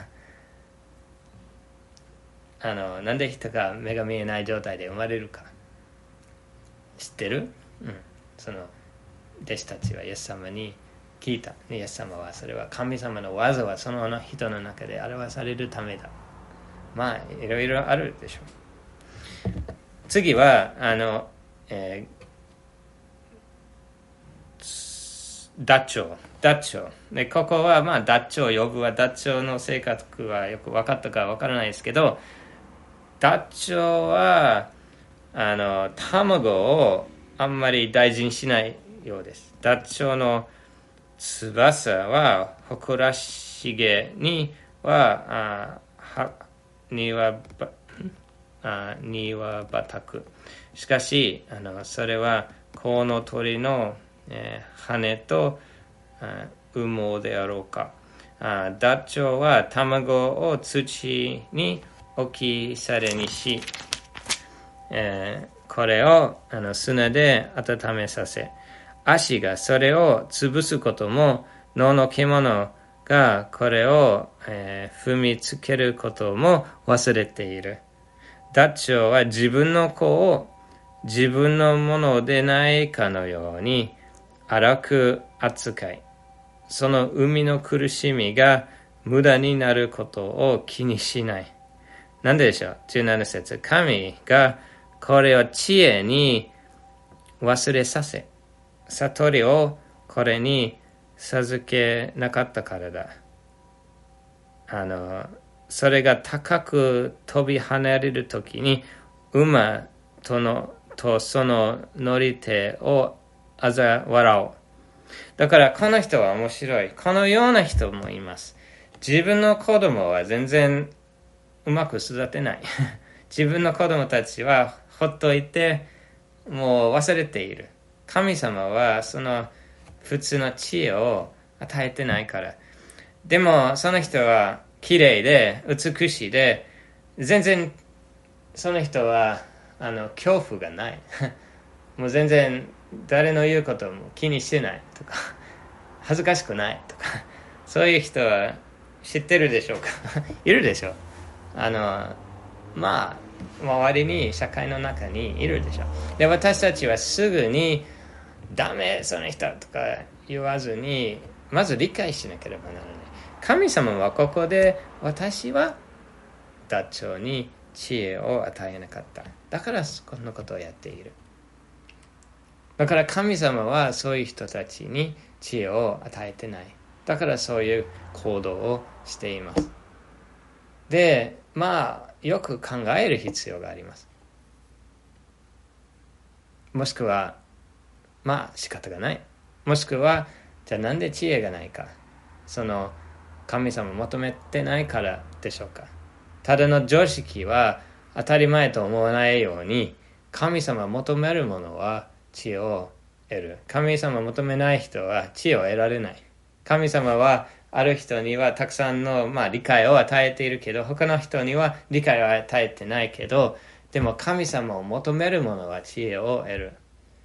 なんで人が目が見えない状態で生まれるか知ってる？その弟子たちはイエス様に聞いた。イエス様はそれは神様の技はその人の中で表されるためだ。いろいろあるでしょう。次はダッチョウで、ここはダッチョウ呼ぶはダッチョウの性格はよく分かったか分からないですけど、ダッチョウは卵をあんまり大事にしないようです。ダッチョウの翼は誇らしげには庭ばたく。しかしそれはコウノトリの羽と羽毛であろうか。ダッチョウは卵を土に置き去りにし、これを砂で温めさせ、足がそれを潰すことも、野の獣がこれを、踏みつけることも忘れている。ダッチョウは自分の子を自分のものでないかのように荒く扱い、その生みの苦しみが無駄になることを気にしない。なんでしょう。17節、神がこれを知恵に忘れさせ、悟りをこれに授けなかったからだ。それが高く飛び離れるときに馬とその乗り手を嘲笑おう。だからこの人は面白い。このような人もいます。自分の子供は全然うまく育てない。自分の子供たちはほっといてもう忘れている。神様はその普通の知恵を与えてないから。でもその人は綺麗で美しいで、全然その人は恐怖がない。もう全然誰の言うことも気にしてないとか、恥ずかしくないとか、そういう人は知ってるでしょうか？いるでしょう。まあ周りに社会の中にいるでしょう。で、私たちはすぐにダメその人とか言わずに、まず理解しなければならない。神様はここで私はダチョウに知恵を与えなかった。だからこんなことをやっている。だから神様はそういう人たちに知恵を与えてない。だからそういう行動をしています。で、よく考える必要があります。もしくは仕方がない。もしくはじゃあなんで知恵がないか。その神様求めてないからでしょうか。ただの常識は当たり前と思わないように、神様求めるものは知恵を得る。神様求めない人は知恵を得られない。神様はある人にはたくさんの、理解を与えているけど、他の人には理解を与えてないけど、でも神様を求めるものは知恵を得る。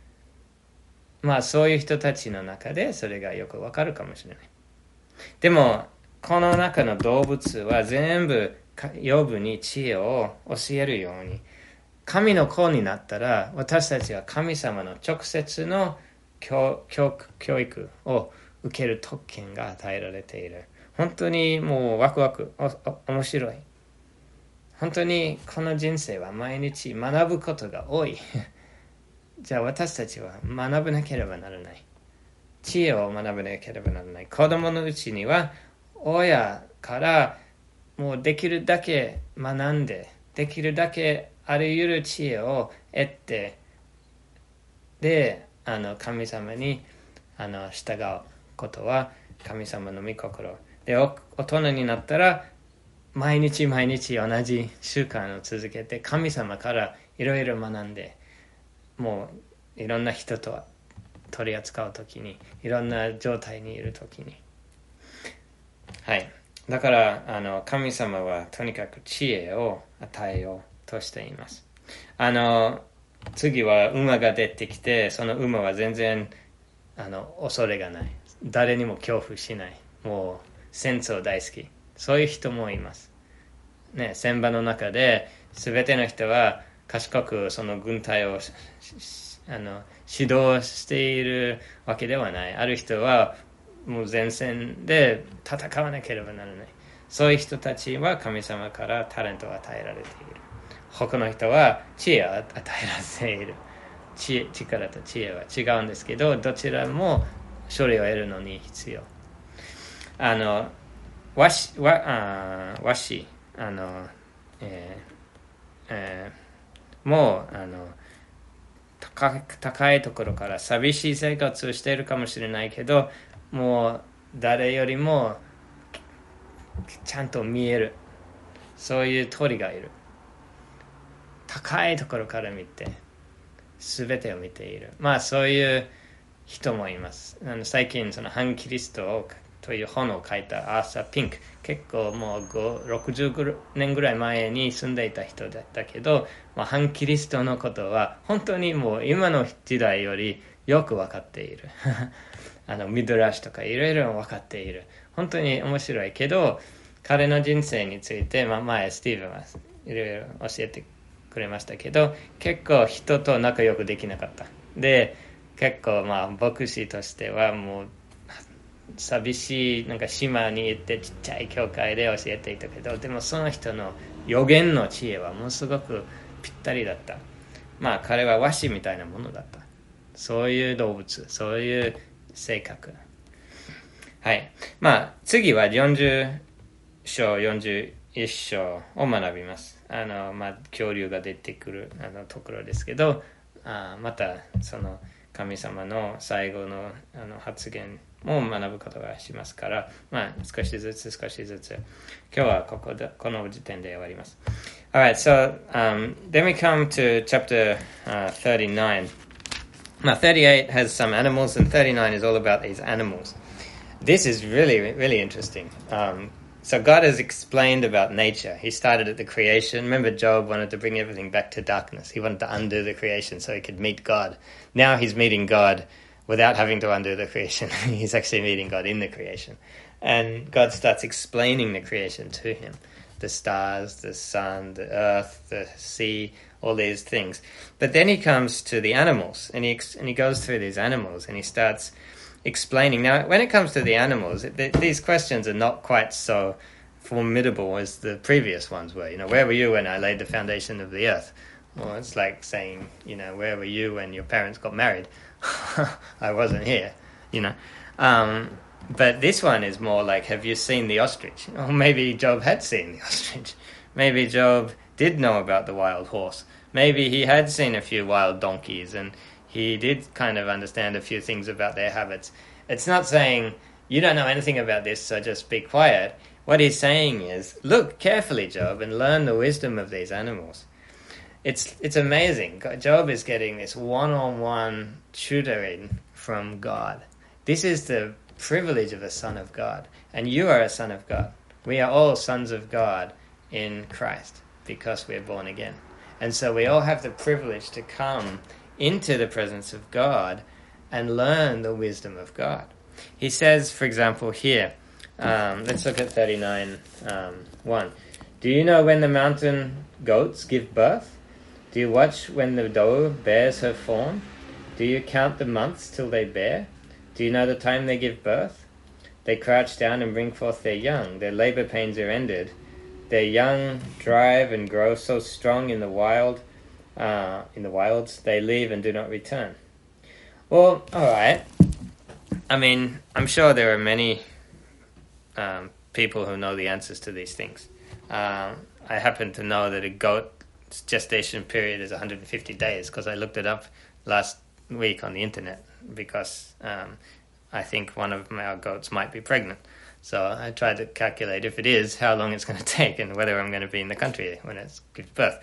そういう人たちの中でそれがよくわかるかもしれない。でもこの中の動物は全部ヨブに知恵を教えるように、神の子になったら私たちは神様の直接の教育を受ける特権が与えられている。本当にもうワクワク、面白い。本当にこの人生は毎日学ぶことが多い。じゃあ私たちは学ばなければならない。知恵を学ばなければならない。子供のうちには親からもうできるだけ学んで、できるだけあり得る知恵を得て、で神様に従うことは神様の御心で、大人になったら毎日同じ習慣を続けて、神様からいろいろ学んで、もういろんな人と取り扱うときに、いろんな状態にいるときに、だから神様はとにかく知恵を与えようとしています。次は馬が出てきて、その馬は全然恐れがない。誰にも恐怖しない。もう戦争大好き。そういう人もいます。戦場の中で全ての人は賢くその軍隊を指導しているわけではない。ある人はもう前線で戦わなければならない。そういう人たちは神様からタレントを与えられている。他の人は知恵を与えられている。力と知恵は違うんですけど、どちらも処理を得るのに必要。和紙もう高いところから寂しい生活をしているかもしれないけど、もう誰よりもちゃんと見える、そういう鳥がいる。高いところから見て全てを見ている。そういう人もいます。最近その反キリストという本を書いたアーサー・ピンク、結構もう60年ぐらい前に住んでいた人だったけど、反キリストのことは本当にもう今の時代よりよく分かっている。ミドラッシュとかいろいろ分かっている。本当に面白いけど、彼の人生について、前スティーブンはいろいろ教えてくれましたけど、結構人と仲良くできなかった。で、結構牧師としてはもう寂しい島に行ってちっちゃい教会で教えていたけど、でもその人の予言の知恵はものすごくぴったりだった。彼は和紙みたいなものだった。そういう動物、そういう性格。 はい。まあ、次は40章、41章を学びます。まあ、恐竜が出てくるところですけど、またその神様の最後の発言も学ぶことがしますから、まあ、少しずつ今日はこの時点で終わります。Alright, so then we come to chapter 39. Now 38 has some animals and 39 is all about these animals. This is really, really interesting. So God has explained about nature. He started at the creation. Remember, Job wanted to bring everything back to darkness. He wanted to undo the creation so he could meet God. Now he's meeting God without having to undo the creation. He's actually meeting God in the creation. And God starts explaining the creation to him. The stars, the sun, the earth, the sea, all these things. But then he comes to the animals, and he goes through these animals, and he starts explaining. Now, when it comes to the animals, these questions are not quite so formidable as the previous ones were. Where were you when I laid the foundation of the earth? Well, it's like saying, where were you when your parents got married? I wasn't here, But this one is more like, have you seen the ostrich? Or maybe Job had seen the ostrich. Maybe Job did know about the wild horse. Maybe he had seen a few wild donkeys and he did kind of understand a few things about their habits. It's not saying, you don't know anything about this, so just be quiet. What he's saying is, look carefully, Job, and learn the wisdom of these animals. It's amazing. Job is getting this one-on-one tutoring from God. This is the privilege of a son of God. And you are a son of God. We are all sons of God in Christ because we're born again. And so we all have the privilege to come into the presence of God and learn the wisdom of God. He says, for example, here, let's look at 39:1. Do you know when the mountain goats give birth? Do you watch when the doe bears her fawn? Do you count the months till they bear? Do you know the time they give birth? They crouch down and bring forth their young. Their labor pains are ended. Their young drive and grow so strong in the wilds, they leave and do not return. Well, all right. I mean, I'm sure there are many people who know the answers to these things. I happen to know that a goat's gestation period is 150 days because I looked it up last week on the internet because I think one of our goats might be pregnant. So I tried to calculate, if it is, how long it's going to take and whether I'm going to be in the country when it gives birth.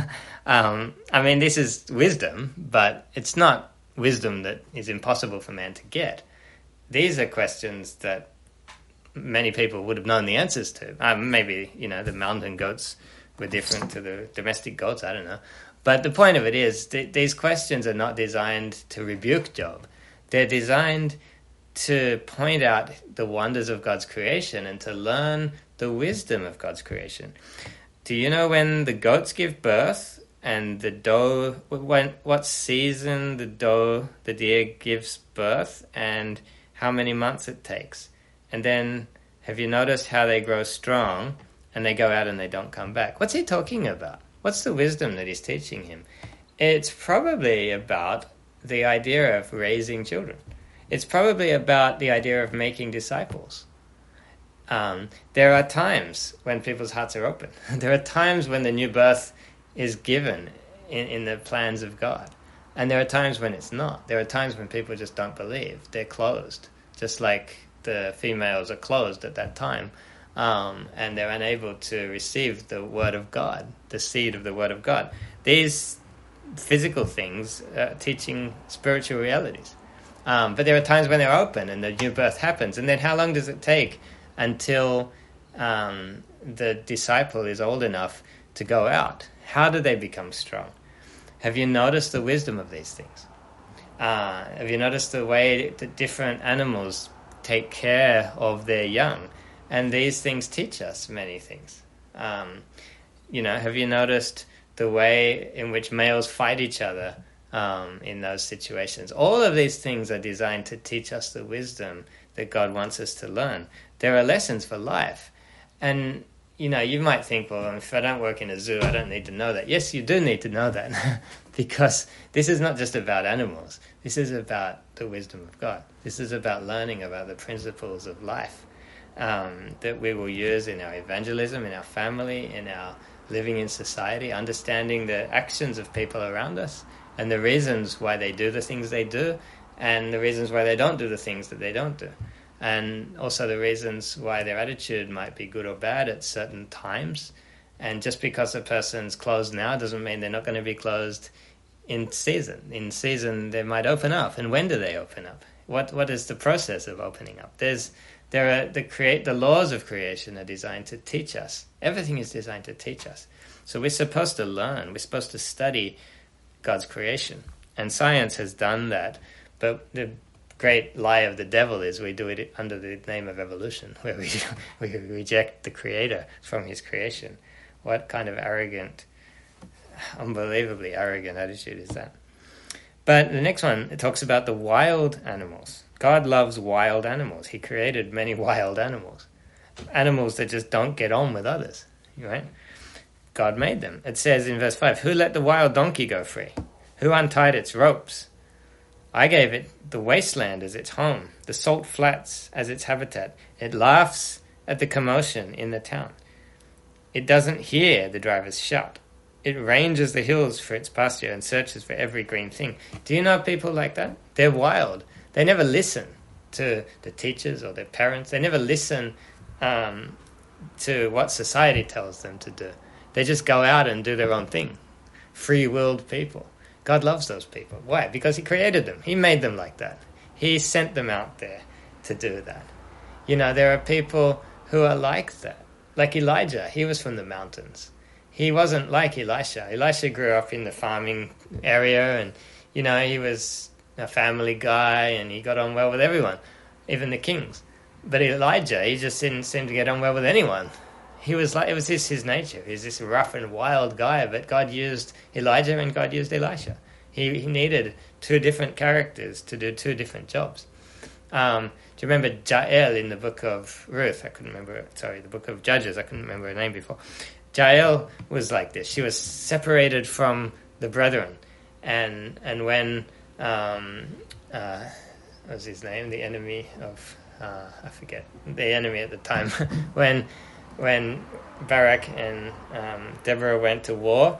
I mean, this is wisdom, but it's not wisdom that is impossible for man to get. These are questions that many people would have known the answers to. Maybe, the mountain goats were different to the domestic goats, I don't know. But the point of it is, these questions are not designed to rebuke Job. They're designed to point out the wonders of God's creation and to learn the wisdom of God's creation. Do you know when the goats give birth and the doe, what season the deer gives birth and how many months it takes? And then have you noticed how they grow strong and they go out and they don't come back? What's he talking about? What's the wisdom that he's teaching him? It's probably about the idea of raising children. It's probably about the idea of making disciples. There are times when people's hearts are open. There are times when the new birth is given in the plans of God. And there are times when it's not. There are times when people just don't believe. They're closed, just like the females are closed at that time. And they're unable to receive the word of God, the seed of the word of God. These physical things are teaching spiritual realities. But there are times when they're open and the new birth happens. And then how long does it take until the disciple is old enough to go out? How do they become strong? Have you noticed the wisdom of these things? Have you noticed the way that different animals take care of their young? And these things teach us many things. Have you noticed the way in which males fight each other in those situations? All of these things are designed to teach us the wisdom that God wants us to learn. There are lessons for life. And, you might think, well, if I don't work in a zoo, I don't need to know that. Yes, you do need to know that. because this is not just about animals. This is about the wisdom of God. This is about learning about the principles of life that we will use in our evangelism, in our family, in our living in society, understanding the actions of people around us and the reasons why they do the things they do and the reasons why they don't do the things that they don't do. And also the reasons why their attitude might be good or bad at certain times. And just because a person's closed now doesn't mean they're not going to be closed in season. In season, they might open up. And when do they open up? What is the process of opening up? The laws of creation are designed to teach us. Everything is designed to teach us. So we're supposed to learn. We're supposed to study God's creation. And science has done that. But the great lie of the devil is we do it under the name of evolution, where we reject the Creator from his creation. What kind of arrogant, unbelievably arrogant attitude is that? But the next one, it talks about the wild animals. God loves wild animals. He created many wild animals. Animals that just don't get on with others, right? God made them. It says in verse 5, "Who let the wild donkey go free? Who untied its ropes? I gave it the wasteland as its home, the salt flats as its habitat. It laughs at the commotion in the town. It doesn't hear the drivers shout. It ranges the hills for its pasture and searches for every green thing." Do you know people like that? They're wild. They never listen to the teachers or their parents. They never listen to what society tells them to do. They just go out and do their own thing. Free-willed people. God loves those people. Why? Because he created them. He made them like that. He sent them out there to do that. You know, there are people who are like that. Like Elijah, he was from the mountains. He wasn't like Elisha. Elisha grew up in the farming area and, you know, he was a family guy and he got on well with everyone, even the kings. But Elijah, he just didn't seem to get on well with anyone. He was like, it was just his nature. He was this rough and wild guy, but God used Elijah and God used Elisha. He needed two different characters to do two different jobs. Do you remember Jael in the book of Ruth? The book of Judges. I couldn't remember her name before. Jael was like this. She was separated from the brethren. And when, what was his name? The enemy of, I forget, the enemy at the time. when Barak and Deborah went to war,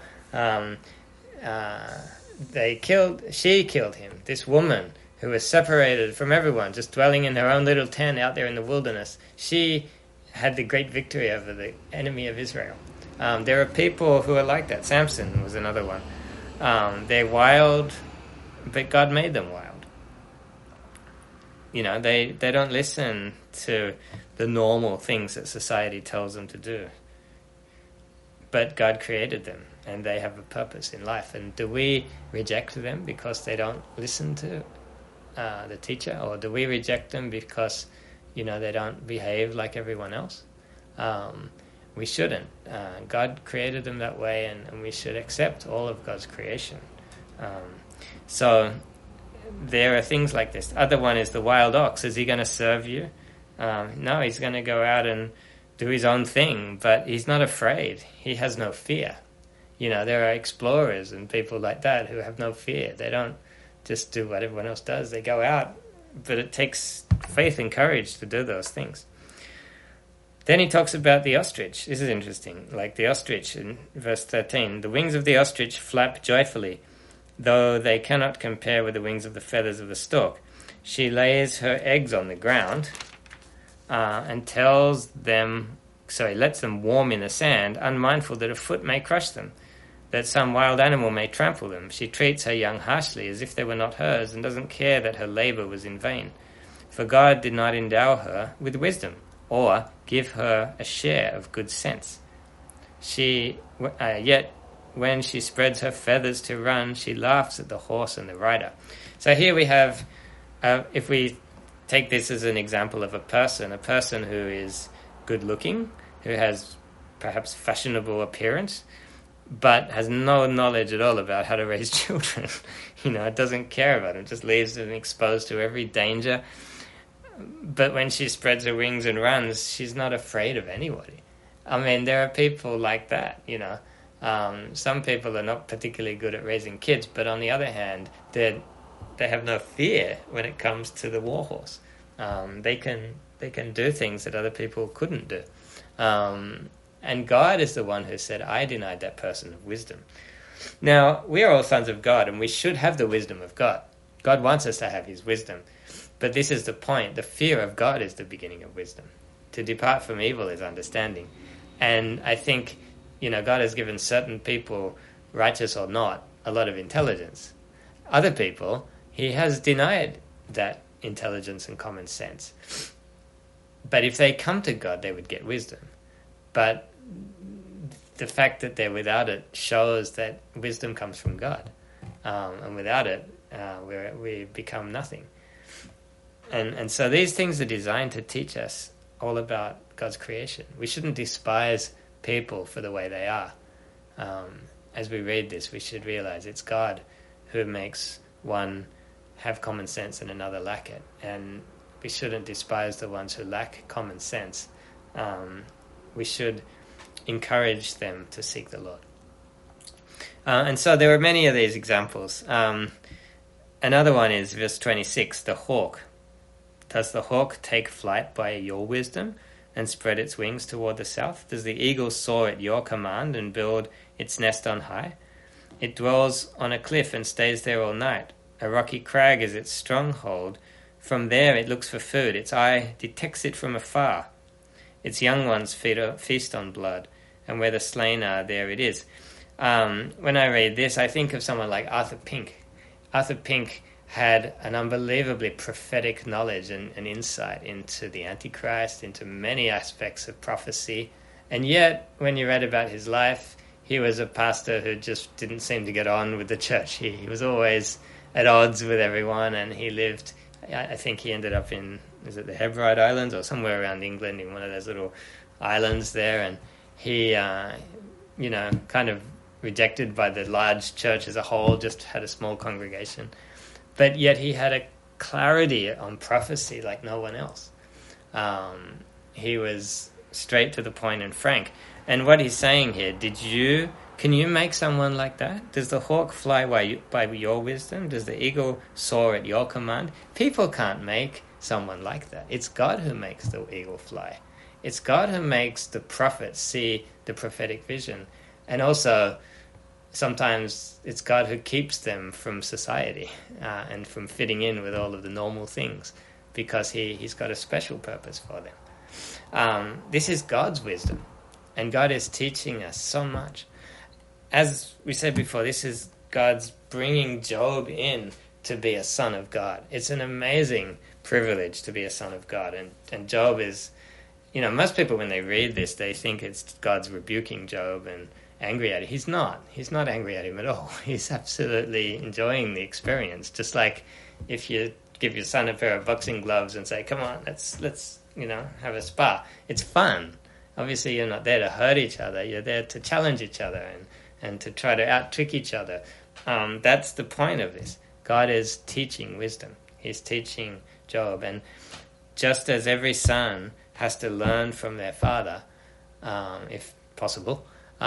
she killed him, this woman who was separated from everyone, just dwelling in her own little tent out there in the wilderness. She had the great victory over the enemy of Israel. There are people who are like that. Samson was another one. They're wild, but God made them wild. You know, they don't listen to the normal things that society tells them to do. But God created them, and they have a purpose in life. And do we reject them because they don't listen to the teacher, or do we reject them because, you know, they don't behave like everyone else? We shouldn't. God created them that way, and we should accept all of God's creation. So there are things like this. The other one is the wild ox. Is he going to serve you? No, he's going to go out and do his own thing, but he's not afraid. He has no fear. You know, there are explorers and people like that who have no fear. They don't just do what everyone else does. They go out, but it takes faith and courage to do those things. Then he talks about the ostrich. This is interesting. Like the ostrich in verse 13. "The wings of the ostrich flap joyfully, though they cannot compare with the wings of the feathers of the stork. She lays her eggs on the ground and lets them warm in the sand, unmindful that a foot may crush them, that some wild animal may trample them. She treats her young harshly as if they were not hers, and doesn't care that her labor was in vain. For God did not endow her with wisdom, or give her a share of good sense. Yet when she spreads her feathers to run, she laughs at the horse and the rider." So here we have, if we take this as an example of a person who is good looking, who has perhaps fashionable appearance, but has no knowledge at all about how to raise children. You know, it doesn't care about them, just leaves them exposed to every danger. But when she spreads her wings and runs, she's not afraid of anybody. I mean, there are people like that, you know. Some people are not particularly good at raising kids, but on the other hand, they have no fear when it comes to the warhorse. They can do things that other people couldn't do. And God is the one who said, I denied that person of wisdom. Now, we are all sons of God, and we should have the wisdom of God. God wants us to have his wisdom. But this is the point. The fear of God is the beginning of wisdom. To depart from evil is understanding. And I think, God has given certain people, righteous or not, a lot of intelligence. Other people, he has denied that intelligence and common sense. But if they come to God, they would get wisdom. But the fact that they're without it shows that wisdom comes from God. And without it, we become nothing. And so these things are designed to teach us all about God's creation. We shouldn't despise people for the way they are. As we read this, we should realize it's God who makes one have common sense and another lack it. And we shouldn't despise the ones who lack common sense. We should encourage them to seek the Lord. And so there are many of these examples. Another one is verse 26, the hawk. Does the hawk take flight by your wisdom and spread its wings toward the south? Does the eagle soar at your command and build its nest on high? It dwells on a cliff and stays there all night. A rocky crag is its stronghold. From there it looks for food. Its eye detects it from afar. Its young ones feast on blood, and where the slain are, there it is. When I read this, I think of someone like Arthur Pink. Arthur Pink had an unbelievably prophetic knowledge and insight into the Antichrist, into many aspects of prophecy. And yet, when you read about his life, he was a pastor who just didn't seem to get on with the church. He was always at odds with everyone, and he lived, I think he ended up in, is it the Hebrides Islands or somewhere around England in one of those little islands there. And he, kind of rejected by the large church as a whole, just had a small congregation. But yet he had a clarity on prophecy like no one else. He was straight to the point and frank. And what he's saying here, can you make someone like that? Does the hawk fly by your wisdom? Does the eagle soar at your command? People can't make someone like that. It's God who makes the eagle fly. It's God who makes the prophet see the prophetic vision. And also, sometimes it's God who keeps them from society and from fitting in with all of the normal things, because he's got a special purpose for them. This is God's wisdom, and God is teaching us so much. As we said before, this is God's bringing Job in to be a son of God. It's an amazing privilege to be a son of God. And Job is, most people when they read this, they think it's God's rebuking Job and angry at him. He's not. He's not angry at him at all. He's absolutely enjoying the experience. Just like if you give your son a pair of boxing gloves and say, "Come on, let's have a spar." It's fun. Obviously, you're not there to hurt each other. You're there to challenge each other and to try to out-trick each other. That's the point of this. God is teaching wisdom. He's teaching Job. And just as every son has to learn from their father, if possible,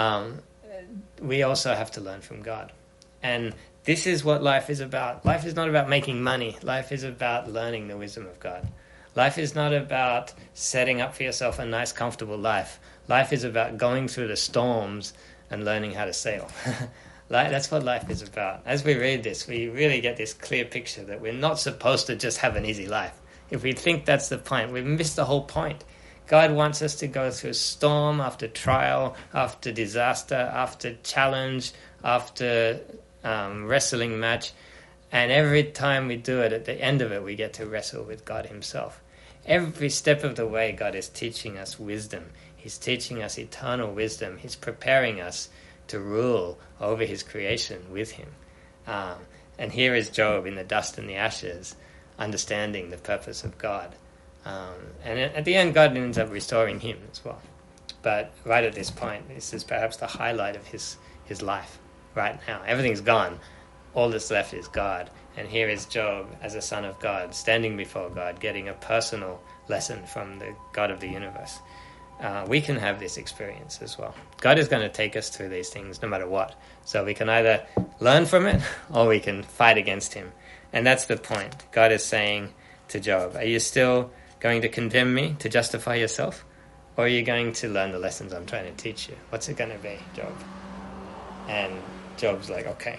we also have to learn from God. And this is what life is about. Life is not about making money. Life is about learning the wisdom of God. Life is not about setting up for yourself a nice, comfortable life. Life is about going through the storms and learning how to sail. That's what life is about. As we read this, we really get this clear picture that we're not supposed to just have an easy life. If we think that's the point, we've missed the whole point. God wants us to go through storm after trial, after disaster, after challenge, after wrestling match. And every time we do it, at the end of it, we get to wrestle with God himself. Every step of the way, God is teaching us wisdom. He's teaching us eternal wisdom. He's preparing us to rule over his creation with him. And here is Job in the dust and the ashes, understanding the purpose of God. And at the end, God ends up restoring him as well. But right at this point, this is perhaps the highlight of his life right now. Everything's gone. All that's left is God. And here is Job as a son of God, standing before God, getting a personal lesson from the God of the universe. we can have this experience as well. God is going to take us through these things no matter what. So we can either learn from it or we can fight against him. And that's the point. God is saying to Job, are you still going to condemn me to justify yourself? Or are you going to learn the lessons I'm trying to teach you? What's it going to be, Job? And Job's like, okay,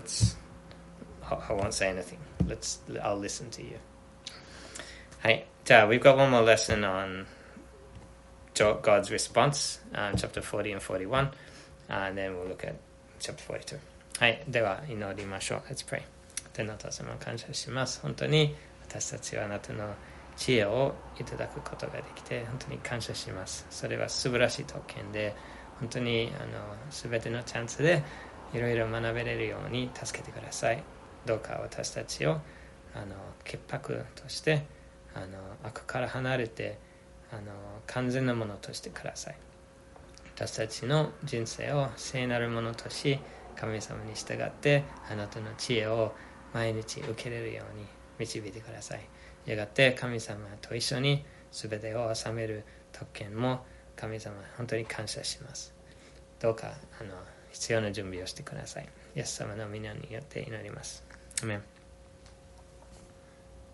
I won't say anything. I'll listen to you. Hey, we've got one more lesson on God's response, chapter 40 and 41, and then we'll look at chapter 42. はい、では祈りましょう。Let's pray. 天のお父様、感謝します。本当に私たちはあなたの知恵をいただくことができて本当に感謝します。それは素晴らしい特権で、本当に全てのチャンスでいろいろ学べれるように助けてください。どうか私たちを潔白として悪から離れて完全なものとしてください。私たちの人生を聖なるものとし、神様に従ってあなたの知恵を毎日受けれるように導いてください。やがて神様と一緒に全てを治める特権も神様本当に感謝します。どうか必要な準備をしてください。イエス様の皆によって祈ります。アメン。